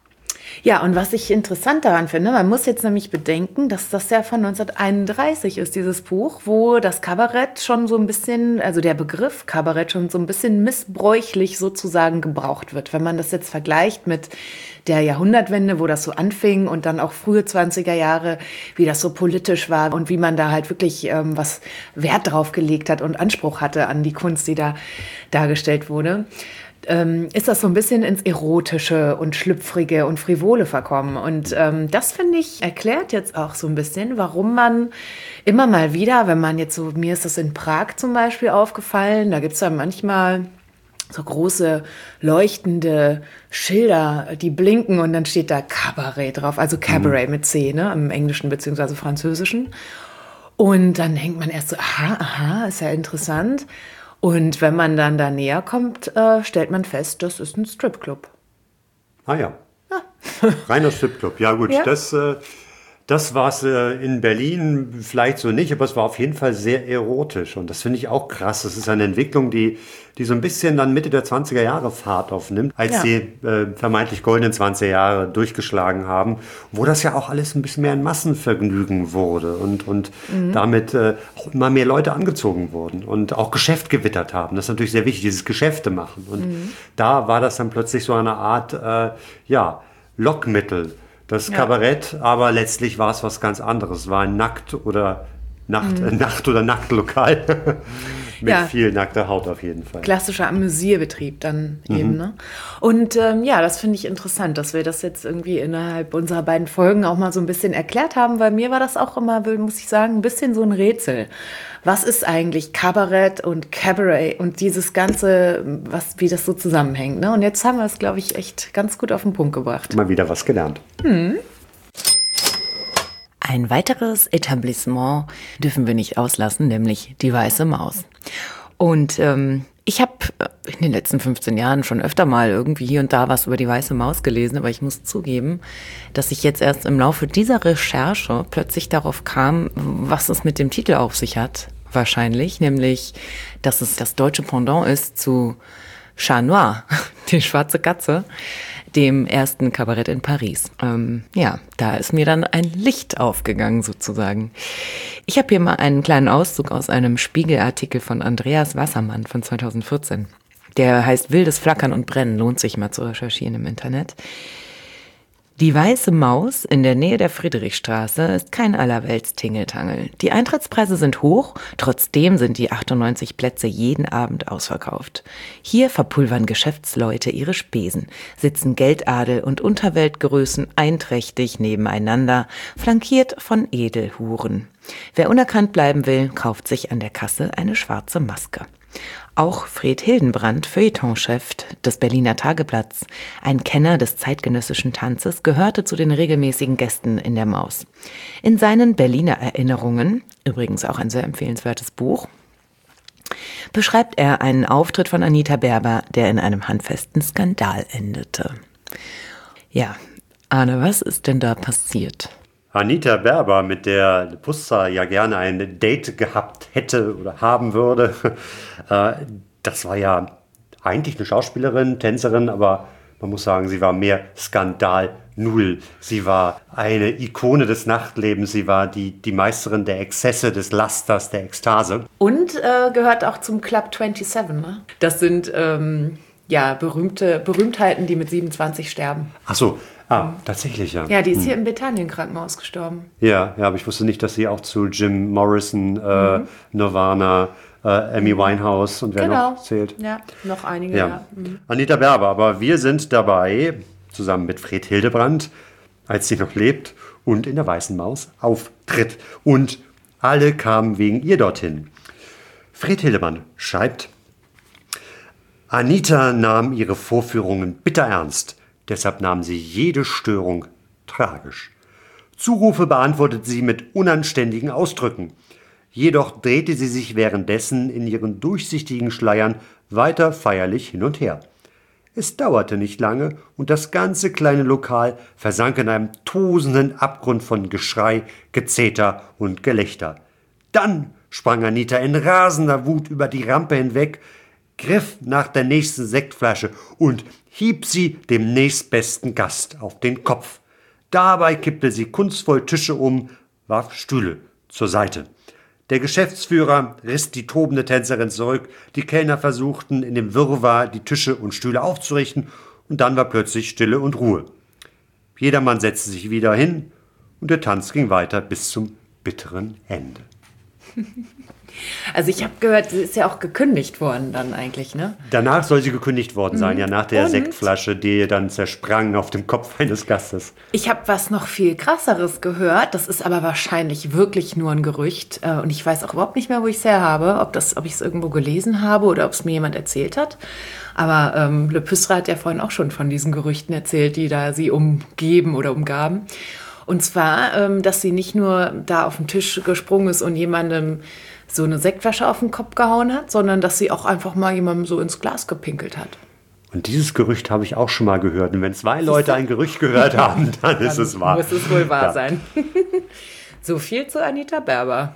Ja, und was ich interessant daran finde, man muss jetzt nämlich bedenken, dass das ja von neunzehnhunderteinunddreißig ist, dieses Buch, wo das Kabarett schon so ein bisschen, also der Begriff Kabarett schon so ein bisschen missbräuchlich sozusagen gebraucht wird. Wenn man das jetzt vergleicht mit der Jahrhundertwende, wo das so anfing und dann auch frühe zwanziger Jahre, wie das so politisch war und wie man da halt wirklich ähm, was Wert drauf gelegt hat und Anspruch hatte an die Kunst, die da dargestellt wurde. Ähm, ist das so ein bisschen ins Erotische und Schlüpfrige und Frivole verkommen. Und ähm, das, finde ich, erklärt jetzt auch so ein bisschen, warum man immer mal wieder, wenn man jetzt so, mir ist das in Prag zum Beispiel aufgefallen, da gibt es ja manchmal so große leuchtende Schilder, die blinken und dann steht da Cabaret drauf, also Cabaret mit C, ne, im Englischen bzw. Französischen. Und dann denkt man erst so, aha, aha, ist ja interessant. Und wenn man dann da näher kommt, äh, stellt man fest, das ist ein Stripclub. Ah ja. Ah. Reiner Stripclub. Ja gut, Ja. das, äh, das war es äh, in Berlin vielleicht so nicht, aber es war auf jeden Fall sehr erotisch. Und das finde ich auch krass. Das ist eine Entwicklung, die, die so ein bisschen dann Mitte der zwanziger Jahre Fahrt aufnimmt, als Ja. die äh, vermeintlich goldenen zwanziger Jahre durchgeschlagen haben, wo das ja auch alles ein bisschen mehr ein Massenvergnügen wurde und, und Mhm. damit äh, auch immer mehr Leute angezogen wurden und auch Geschäft gewittert haben. Das ist natürlich sehr wichtig, dieses Geschäfte machen. Und Mhm. da war das dann plötzlich so eine Art, äh, ja, Lockmittel. Das Ja. Kabarett, aber letztlich war es was ganz anderes. Es war ein Nackt- oder Nacht, äh, Nacht- oder Nachtlokal mit Ja. viel nackter Haut auf jeden Fall. Klassischer Amüsierbetrieb dann eben, ne? Und ähm, ja, das finde ich interessant, dass wir das jetzt irgendwie innerhalb unserer beiden Folgen auch mal so ein bisschen erklärt haben, weil mir war das auch immer, muss ich sagen, ein bisschen so ein Rätsel. Was ist eigentlich Kabarett und Cabaret und dieses Ganze, was, wie das so zusammenhängt, ne? Und jetzt haben wir es, glaube ich, echt ganz gut auf den Punkt gebracht. Mal wieder was gelernt. Ein weiteres Etablissement dürfen wir nicht auslassen, nämlich die Weiße Maus. Und ähm, ich habe in den letzten fünfzehn Jahren schon öfter mal irgendwie hier und da was über die Weiße Maus gelesen, aber ich muss zugeben, dass ich jetzt erst im Laufe dieser Recherche plötzlich darauf kam, was es mit dem Titel auf sich hat, wahrscheinlich, nämlich, dass es das deutsche Pendant ist zu Chat Noir, die schwarze Katze, dem ersten Kabarett in Paris. Ähm, ja, da ist mir dann ein Licht aufgegangen sozusagen. Ich habe hier mal einen kleinen Auszug aus einem Spiegelartikel von Andreas Wassermann von zweitausendvierzehn. Der heißt Wildes Flackern und Brennen, lohnt sich mal zu recherchieren im Internet. Die Weiße Maus in der Nähe der Friedrichstraße ist kein Allerwelts-Tingeltangel. Die Eintrittspreise sind hoch, trotzdem sind die achtundneunzig Plätze jeden Abend ausverkauft. Hier verpulvern Geschäftsleute ihre Spesen, sitzen Geldadel und Unterweltgrößen einträchtig nebeneinander, flankiert von Edelhuren. Wer unerkannt bleiben will, kauft sich an der Kasse eine schwarze Maske. Auch Fred Hildenbrand, Feuilletonchef des Berliner Tageblatts, ein Kenner des zeitgenössischen Tanzes, gehörte zu den regelmäßigen Gästen in der Maus. In seinen Berliner Erinnerungen, übrigens auch ein sehr empfehlenswertes Buch, beschreibt er einen Auftritt von Anita Berber, der in einem handfesten Skandal endete. Ja, Arne, was ist denn da passiert? Anita Berber, mit der Pussa ja gerne ein Date gehabt hätte oder haben würde, äh, das war ja eigentlich eine Schauspielerin, Tänzerin, aber man muss sagen, sie war mehr Skandal null. Sie war eine Ikone des Nachtlebens, sie war die, die Meisterin der Exzesse, des Lasters, der Ekstase. Und äh, gehört auch zum Club siebenundzwanzig, ne? Das sind ähm, ja berühmte Berühmtheiten, die mit siebenundzwanzig sterben. Ach so. Ah, tatsächlich, ja. Ja, die ist hm. hier im Bethanien-Krankenhaus gestorben. Ja, ja, aber ich wusste nicht, dass sie auch zu Jim Morrison, äh, mhm. Nirvana, äh, Amy Winehouse und wer genau. noch zählt. Ja, noch einige, ja. ja. Mhm. Anita Berber, aber wir sind dabei, zusammen mit Fred Hildebrand, als sie noch lebt und in der Weißen Maus auftritt. Und alle kamen wegen ihr dorthin. Fred Hildebrand schreibt, Anita nahm ihre Vorführungen bitter ernst. Deshalb nahm sie jede Störung tragisch. Zurufe beantwortete sie mit unanständigen Ausdrücken. Jedoch drehte sie sich währenddessen in ihren durchsichtigen Schleiern weiter feierlich hin und her. Es dauerte nicht lange und das ganze kleine Lokal versank in einem tosenden Abgrund von Geschrei, Gezeter und Gelächter. Dann sprang Anita in rasender Wut über die Rampe hinweg, griff nach der nächsten Sektflasche und hieb sie dem nächstbesten Gast auf den Kopf. Dabei kippte sie kunstvoll Tische um, warf Stühle zur Seite. Der Geschäftsführer riss die tobende Tänzerin zurück, die Kellner versuchten in dem Wirrwarr die Tische und Stühle aufzurichten und dann war plötzlich Stille und Ruhe. Jedermann setzte sich wieder hin und der Tanz ging weiter bis zum bitteren Ende. Also ich habe gehört, sie ist ja auch gekündigt worden dann eigentlich, ne? Danach soll sie gekündigt worden sein, mhm. ja, nach der Und? Sektflasche, die dann zersprang auf dem Kopf eines Gastes. Ich habe was noch viel krasseres gehört, das ist aber wahrscheinlich wirklich nur ein Gerücht und ich weiß auch überhaupt nicht mehr, wo ich es her habe, ob, das, ob ich es irgendwo gelesen habe oder ob es mir jemand erzählt hat. Aber ähm, Le Püssra hat ja vorhin auch schon von diesen Gerüchten erzählt, die da sie umgeben oder umgaben. Und zwar, ähm, dass sie nicht nur da auf den Tisch gesprungen ist und jemandem so eine Sektflasche auf den Kopf gehauen hat, sondern dass sie auch einfach mal jemandem so ins Glas gepinkelt hat. Und dieses Gerücht habe ich auch schon mal gehört. Und wenn zwei Leute ein Gerücht gehört haben, dann, dann ist es wahr. Muss es wohl wahr ja. sein. So viel zu Anita Berber.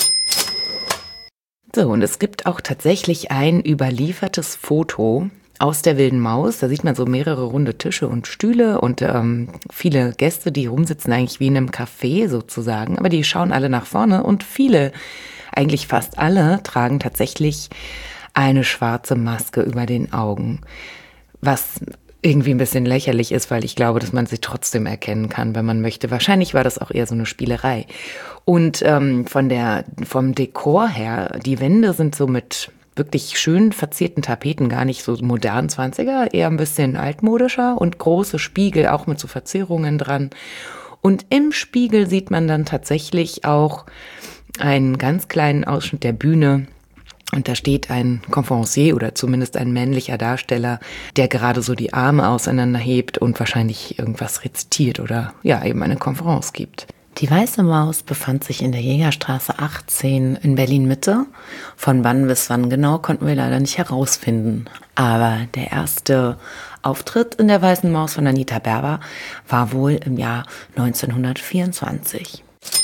So, und es gibt auch tatsächlich ein überliefertes Foto aus der Wilden Maus. Da sieht man so mehrere runde Tische und Stühle und ähm, viele Gäste, die rumsitzen eigentlich wie in einem Café sozusagen. Aber die schauen alle nach vorne und viele, eigentlich fast alle, tragen tatsächlich eine schwarze Maske über den Augen. Was irgendwie ein bisschen lächerlich ist, weil ich glaube, dass man sie trotzdem erkennen kann, wenn man möchte. Wahrscheinlich war das auch eher so eine Spielerei. Und ähm, von der, vom Dekor her, die Wände sind so mit wirklich schön verzierten Tapeten, gar nicht so modern zwanziger, eher ein bisschen altmodischer und große Spiegel, auch mit so Verzierungen dran. Und im Spiegel sieht man dann tatsächlich auch einen ganz kleinen Ausschnitt der Bühne. Und da steht ein Conferencier oder zumindest ein männlicher Darsteller, der gerade so die Arme auseinanderhebt und wahrscheinlich irgendwas rezitiert oder ja, eben eine Konferenz gibt. Die Weiße Maus befand sich in der Jägerstraße achtzehn in Berlin-Mitte. Von wann bis wann genau, konnten wir leider nicht herausfinden. Aber der erste Auftritt in der Weißen Maus von Anita Berber war wohl im Jahr neunzehnhundertvierundzwanzig.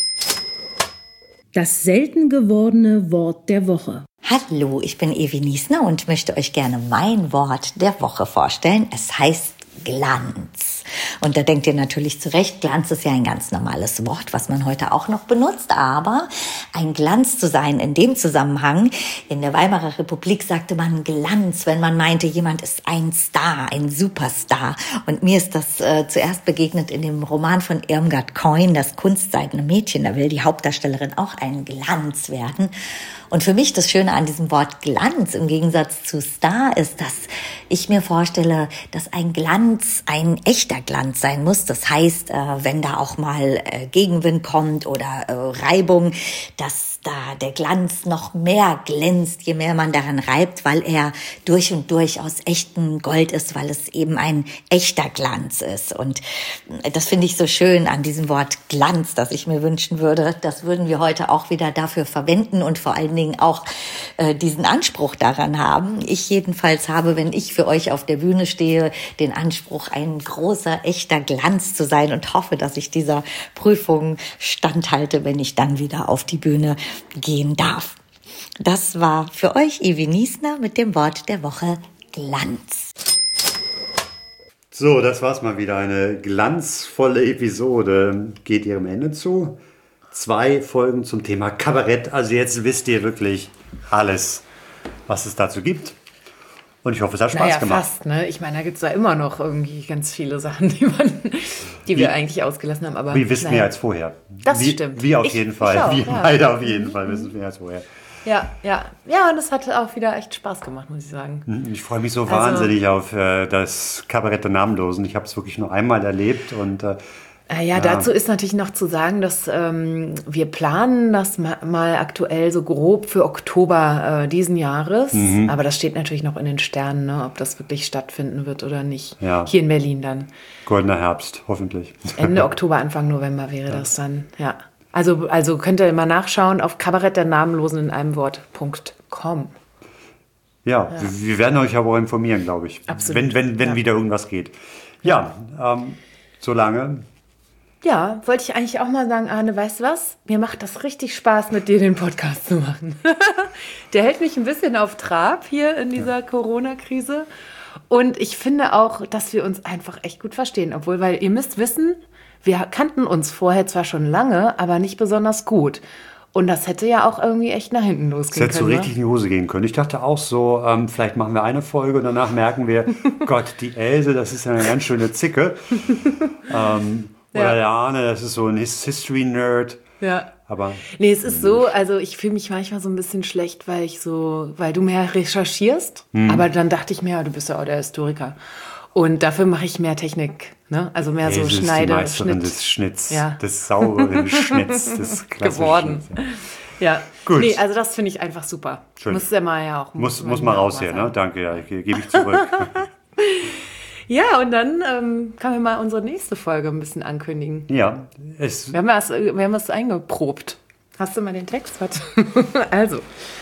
Das selten gewordene Wort der Woche. Hallo, ich bin Evi Niesner und möchte euch gerne mein Wort der Woche vorstellen. Es heißt Glanz. Und da denkt ihr natürlich zu Recht, Glanz ist ja ein ganz normales Wort, was man heute auch noch benutzt. Aber ein Glanz zu sein in dem Zusammenhang, in der Weimarer Republik sagte man Glanz, wenn man meinte, jemand ist ein Star, ein Superstar. Und mir ist das äh, zuerst begegnet in dem Roman von Irmgard Keun, Das kunstseidene Mädchen. Da will die Hauptdarstellerin auch ein Glanz werden. Und für mich das Schöne an diesem Wort Glanz im Gegensatz zu Star ist, dass ich mir vorstelle, dass ein Glanz ein echter Glanz sein muss. Das heißt, wenn da auch mal Gegenwind kommt oder Reibung, dass da der Glanz noch mehr glänzt, je mehr man daran reibt, weil er durch und durch aus echtem Gold ist, weil es eben ein echter Glanz ist. Und das finde ich so schön an diesem Wort Glanz, dass ich mir wünschen würde, das würden wir heute auch wieder dafür verwenden und vor allen Dingen auch äh, diesen Anspruch daran haben. Ich jedenfalls habe, wenn ich für euch auf der Bühne stehe, den Anspruch, ein großer, echter Glanz zu sein und hoffe, dass ich dieser Prüfung standhalte, wenn ich dann wieder auf die Bühne gehen darf. Das war für euch Ivi Niesner mit dem Wort der Woche Glanz. So, das war's mal wieder. Eine glanzvolle Episode geht ihrem Ende zu. Zwei Folgen zum Thema Kabarett. Also jetzt wisst ihr wirklich alles, was es dazu gibt. Und ich hoffe, es hat Spaß naja, gemacht. Fast, ne? Ich meine, da gibt es ja immer noch irgendwie ganz viele Sachen, die, man, die wir wie, eigentlich ausgelassen haben. Aber, wir wissen naja. mehr als vorher. Das wie, stimmt. Wir auf ich, jeden Fall. Auch, wir ja. beide auf jeden Fall wissen mehr als vorher. Ja, ja. Ja, und es hat auch wieder echt Spaß gemacht, muss ich sagen. Ich freue mich so also, wahnsinnig auf äh, das Kabarett der Namenlosen. Ich habe es wirklich nur einmal erlebt und äh, Ja, ja, dazu ist natürlich noch zu sagen, dass ähm, wir planen das ma- mal aktuell so grob für Oktober äh, diesen Jahres. Mhm. Aber das steht natürlich noch in den Sternen, ne, ob das wirklich stattfinden wird oder nicht. Ja. Hier in Berlin dann. Goldener Herbst, hoffentlich. Ende Oktober, Anfang November wäre ja. das dann, ja. Also, also könnt ihr mal nachschauen auf Kabarett der Namenlosen in einem Wort Punkt com. Ja, ja. Wir, wir werden euch aber auch informieren, glaube ich. Absolut. Wenn, wenn, wenn ja. wieder irgendwas geht. Ja, ähm, solange... Ja, wollte ich eigentlich auch mal sagen, Arne, weißt du was? Mir macht das richtig Spaß, mit dir den Podcast zu machen. Der hält mich ein bisschen auf Trab hier in dieser ja. Corona-Krise. Und ich finde auch, dass wir uns einfach echt gut verstehen. Obwohl, weil ihr müsst wissen, wir kannten uns vorher zwar schon lange, aber nicht besonders gut. Und das hätte ja auch irgendwie echt nach hinten losgehen können. Das hätte so richtig in die Hose gehen können. Ich dachte auch so, ähm, vielleicht machen wir eine Folge und danach merken wir, Gott, die Else, das ist ja eine ganz schöne Zicke. ähm, Oder ja. der Arne, das ist so ein History-Nerd. Ja. Aber nee, es ist so, also ich fühle mich manchmal so ein bisschen schlecht, weil ich so, weil du mehr recherchierst. Hm. Aber dann dachte ich mir, ja, du bist ja auch der Historiker. Und dafür mache ich mehr Technik, ne? Also mehr hey, so Schneide, die Meisterin Schnitt. des Schnitts, ja. des sauberen Schnitts, des klassischen geworden. Schnitts, ja. ja. Gut. Nee, also das finde ich einfach super. Schön. Muss der mal ja auch. Muss, muss mal raus hier, ne? Danke, ja, gebe ich zurück. Ja, und dann ähm, können wir mal unsere nächste Folge ein bisschen ankündigen. Ja. Es wir haben das, wir haben das eingeprobt. Hast du mal den Text? Also.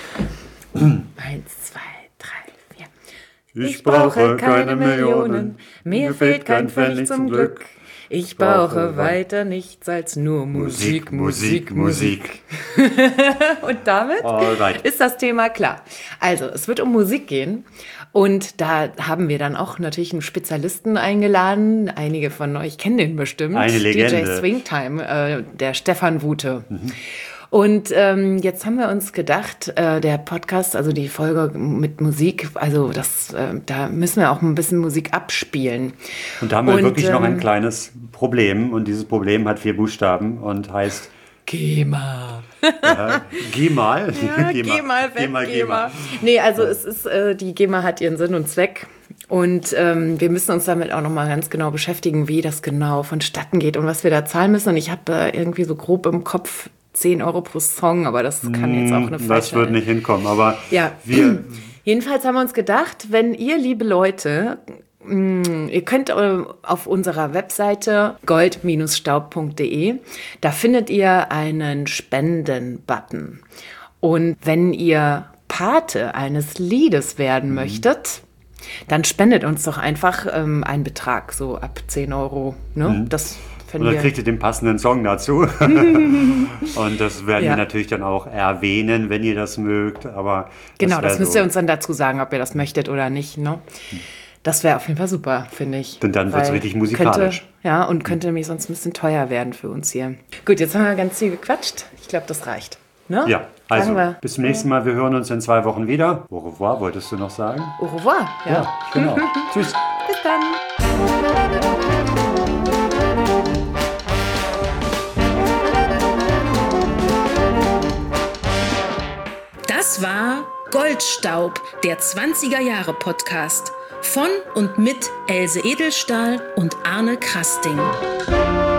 Eins, zwei, drei, vier. Ich, ich brauche keine Millionen, mir fehlt kein Pfennig zum Glück. Ich brauche weiter nichts als nur Musik, Musik, Musik. Musik. Und damit Alright. ist das Thema klar. Also, es wird um Musik gehen. Und da haben wir dann auch natürlich einen Spezialisten eingeladen. Einige von euch kennen den bestimmt. Eine Legende. D J Swingtime, äh, der Stefan Wute. Mhm. Und ähm, jetzt haben wir uns gedacht, äh, der Podcast, also die Folge mit Musik, also das, äh, da müssen wir auch ein bisschen Musik abspielen. Und da haben wir und, wirklich ähm, noch ein kleines Problem. Und dieses Problem hat vier Buchstaben und heißt... GEMA. Ja, geh mal. Ja, geh mal weg, geh mal, geh mal. Nee, also ja. es ist, äh, die GEMA hat ihren Sinn und Zweck. Und ähm, wir müssen uns damit auch nochmal ganz genau beschäftigen, wie das genau vonstatten geht und was wir da zahlen müssen. Und ich habe äh, irgendwie so grob im Kopf zehn Euro pro Song, aber das kann jetzt auch eine falsche... Das wird nicht hinkommen, aber ja. wir... Jedenfalls haben wir uns gedacht, wenn ihr, liebe Leute... Ihr könnt auf unserer Webseite gold staub punkt de, da findet ihr einen Spenden-Button. Und wenn ihr Pate eines Liedes werden mhm. möchtet, dann spendet uns doch einfach ähm, einen Betrag, so ab zehn Euro. Ne? Mhm. Das Und dann kriegt ihr den passenden Song dazu. Und das werden ja. wir natürlich dann auch erwähnen, wenn ihr das mögt. Aber genau, das, das müsst so ihr uns dann dazu sagen, ob ihr das möchtet oder nicht. Ne? Das wäre auf jeden Fall super, finde ich. Denn dann wird's Weil richtig musikalisch. Könnte, ja, und könnte nämlich sonst ein bisschen teuer werden für uns hier. Gut, jetzt haben wir ganz viel gequatscht. Ich glaube, das reicht. Ne? Ja, also Sagen wir. bis zum nächsten Mal. Wir hören uns in zwei Wochen wieder. Au revoir, wolltest du noch sagen? Au revoir. Ja. Ja, genau. Tschüss. Bis dann. Das war Goldstaub, der zwanziger-Jahre-Podcast von und mit Else Edelstahl und Arne Krasting.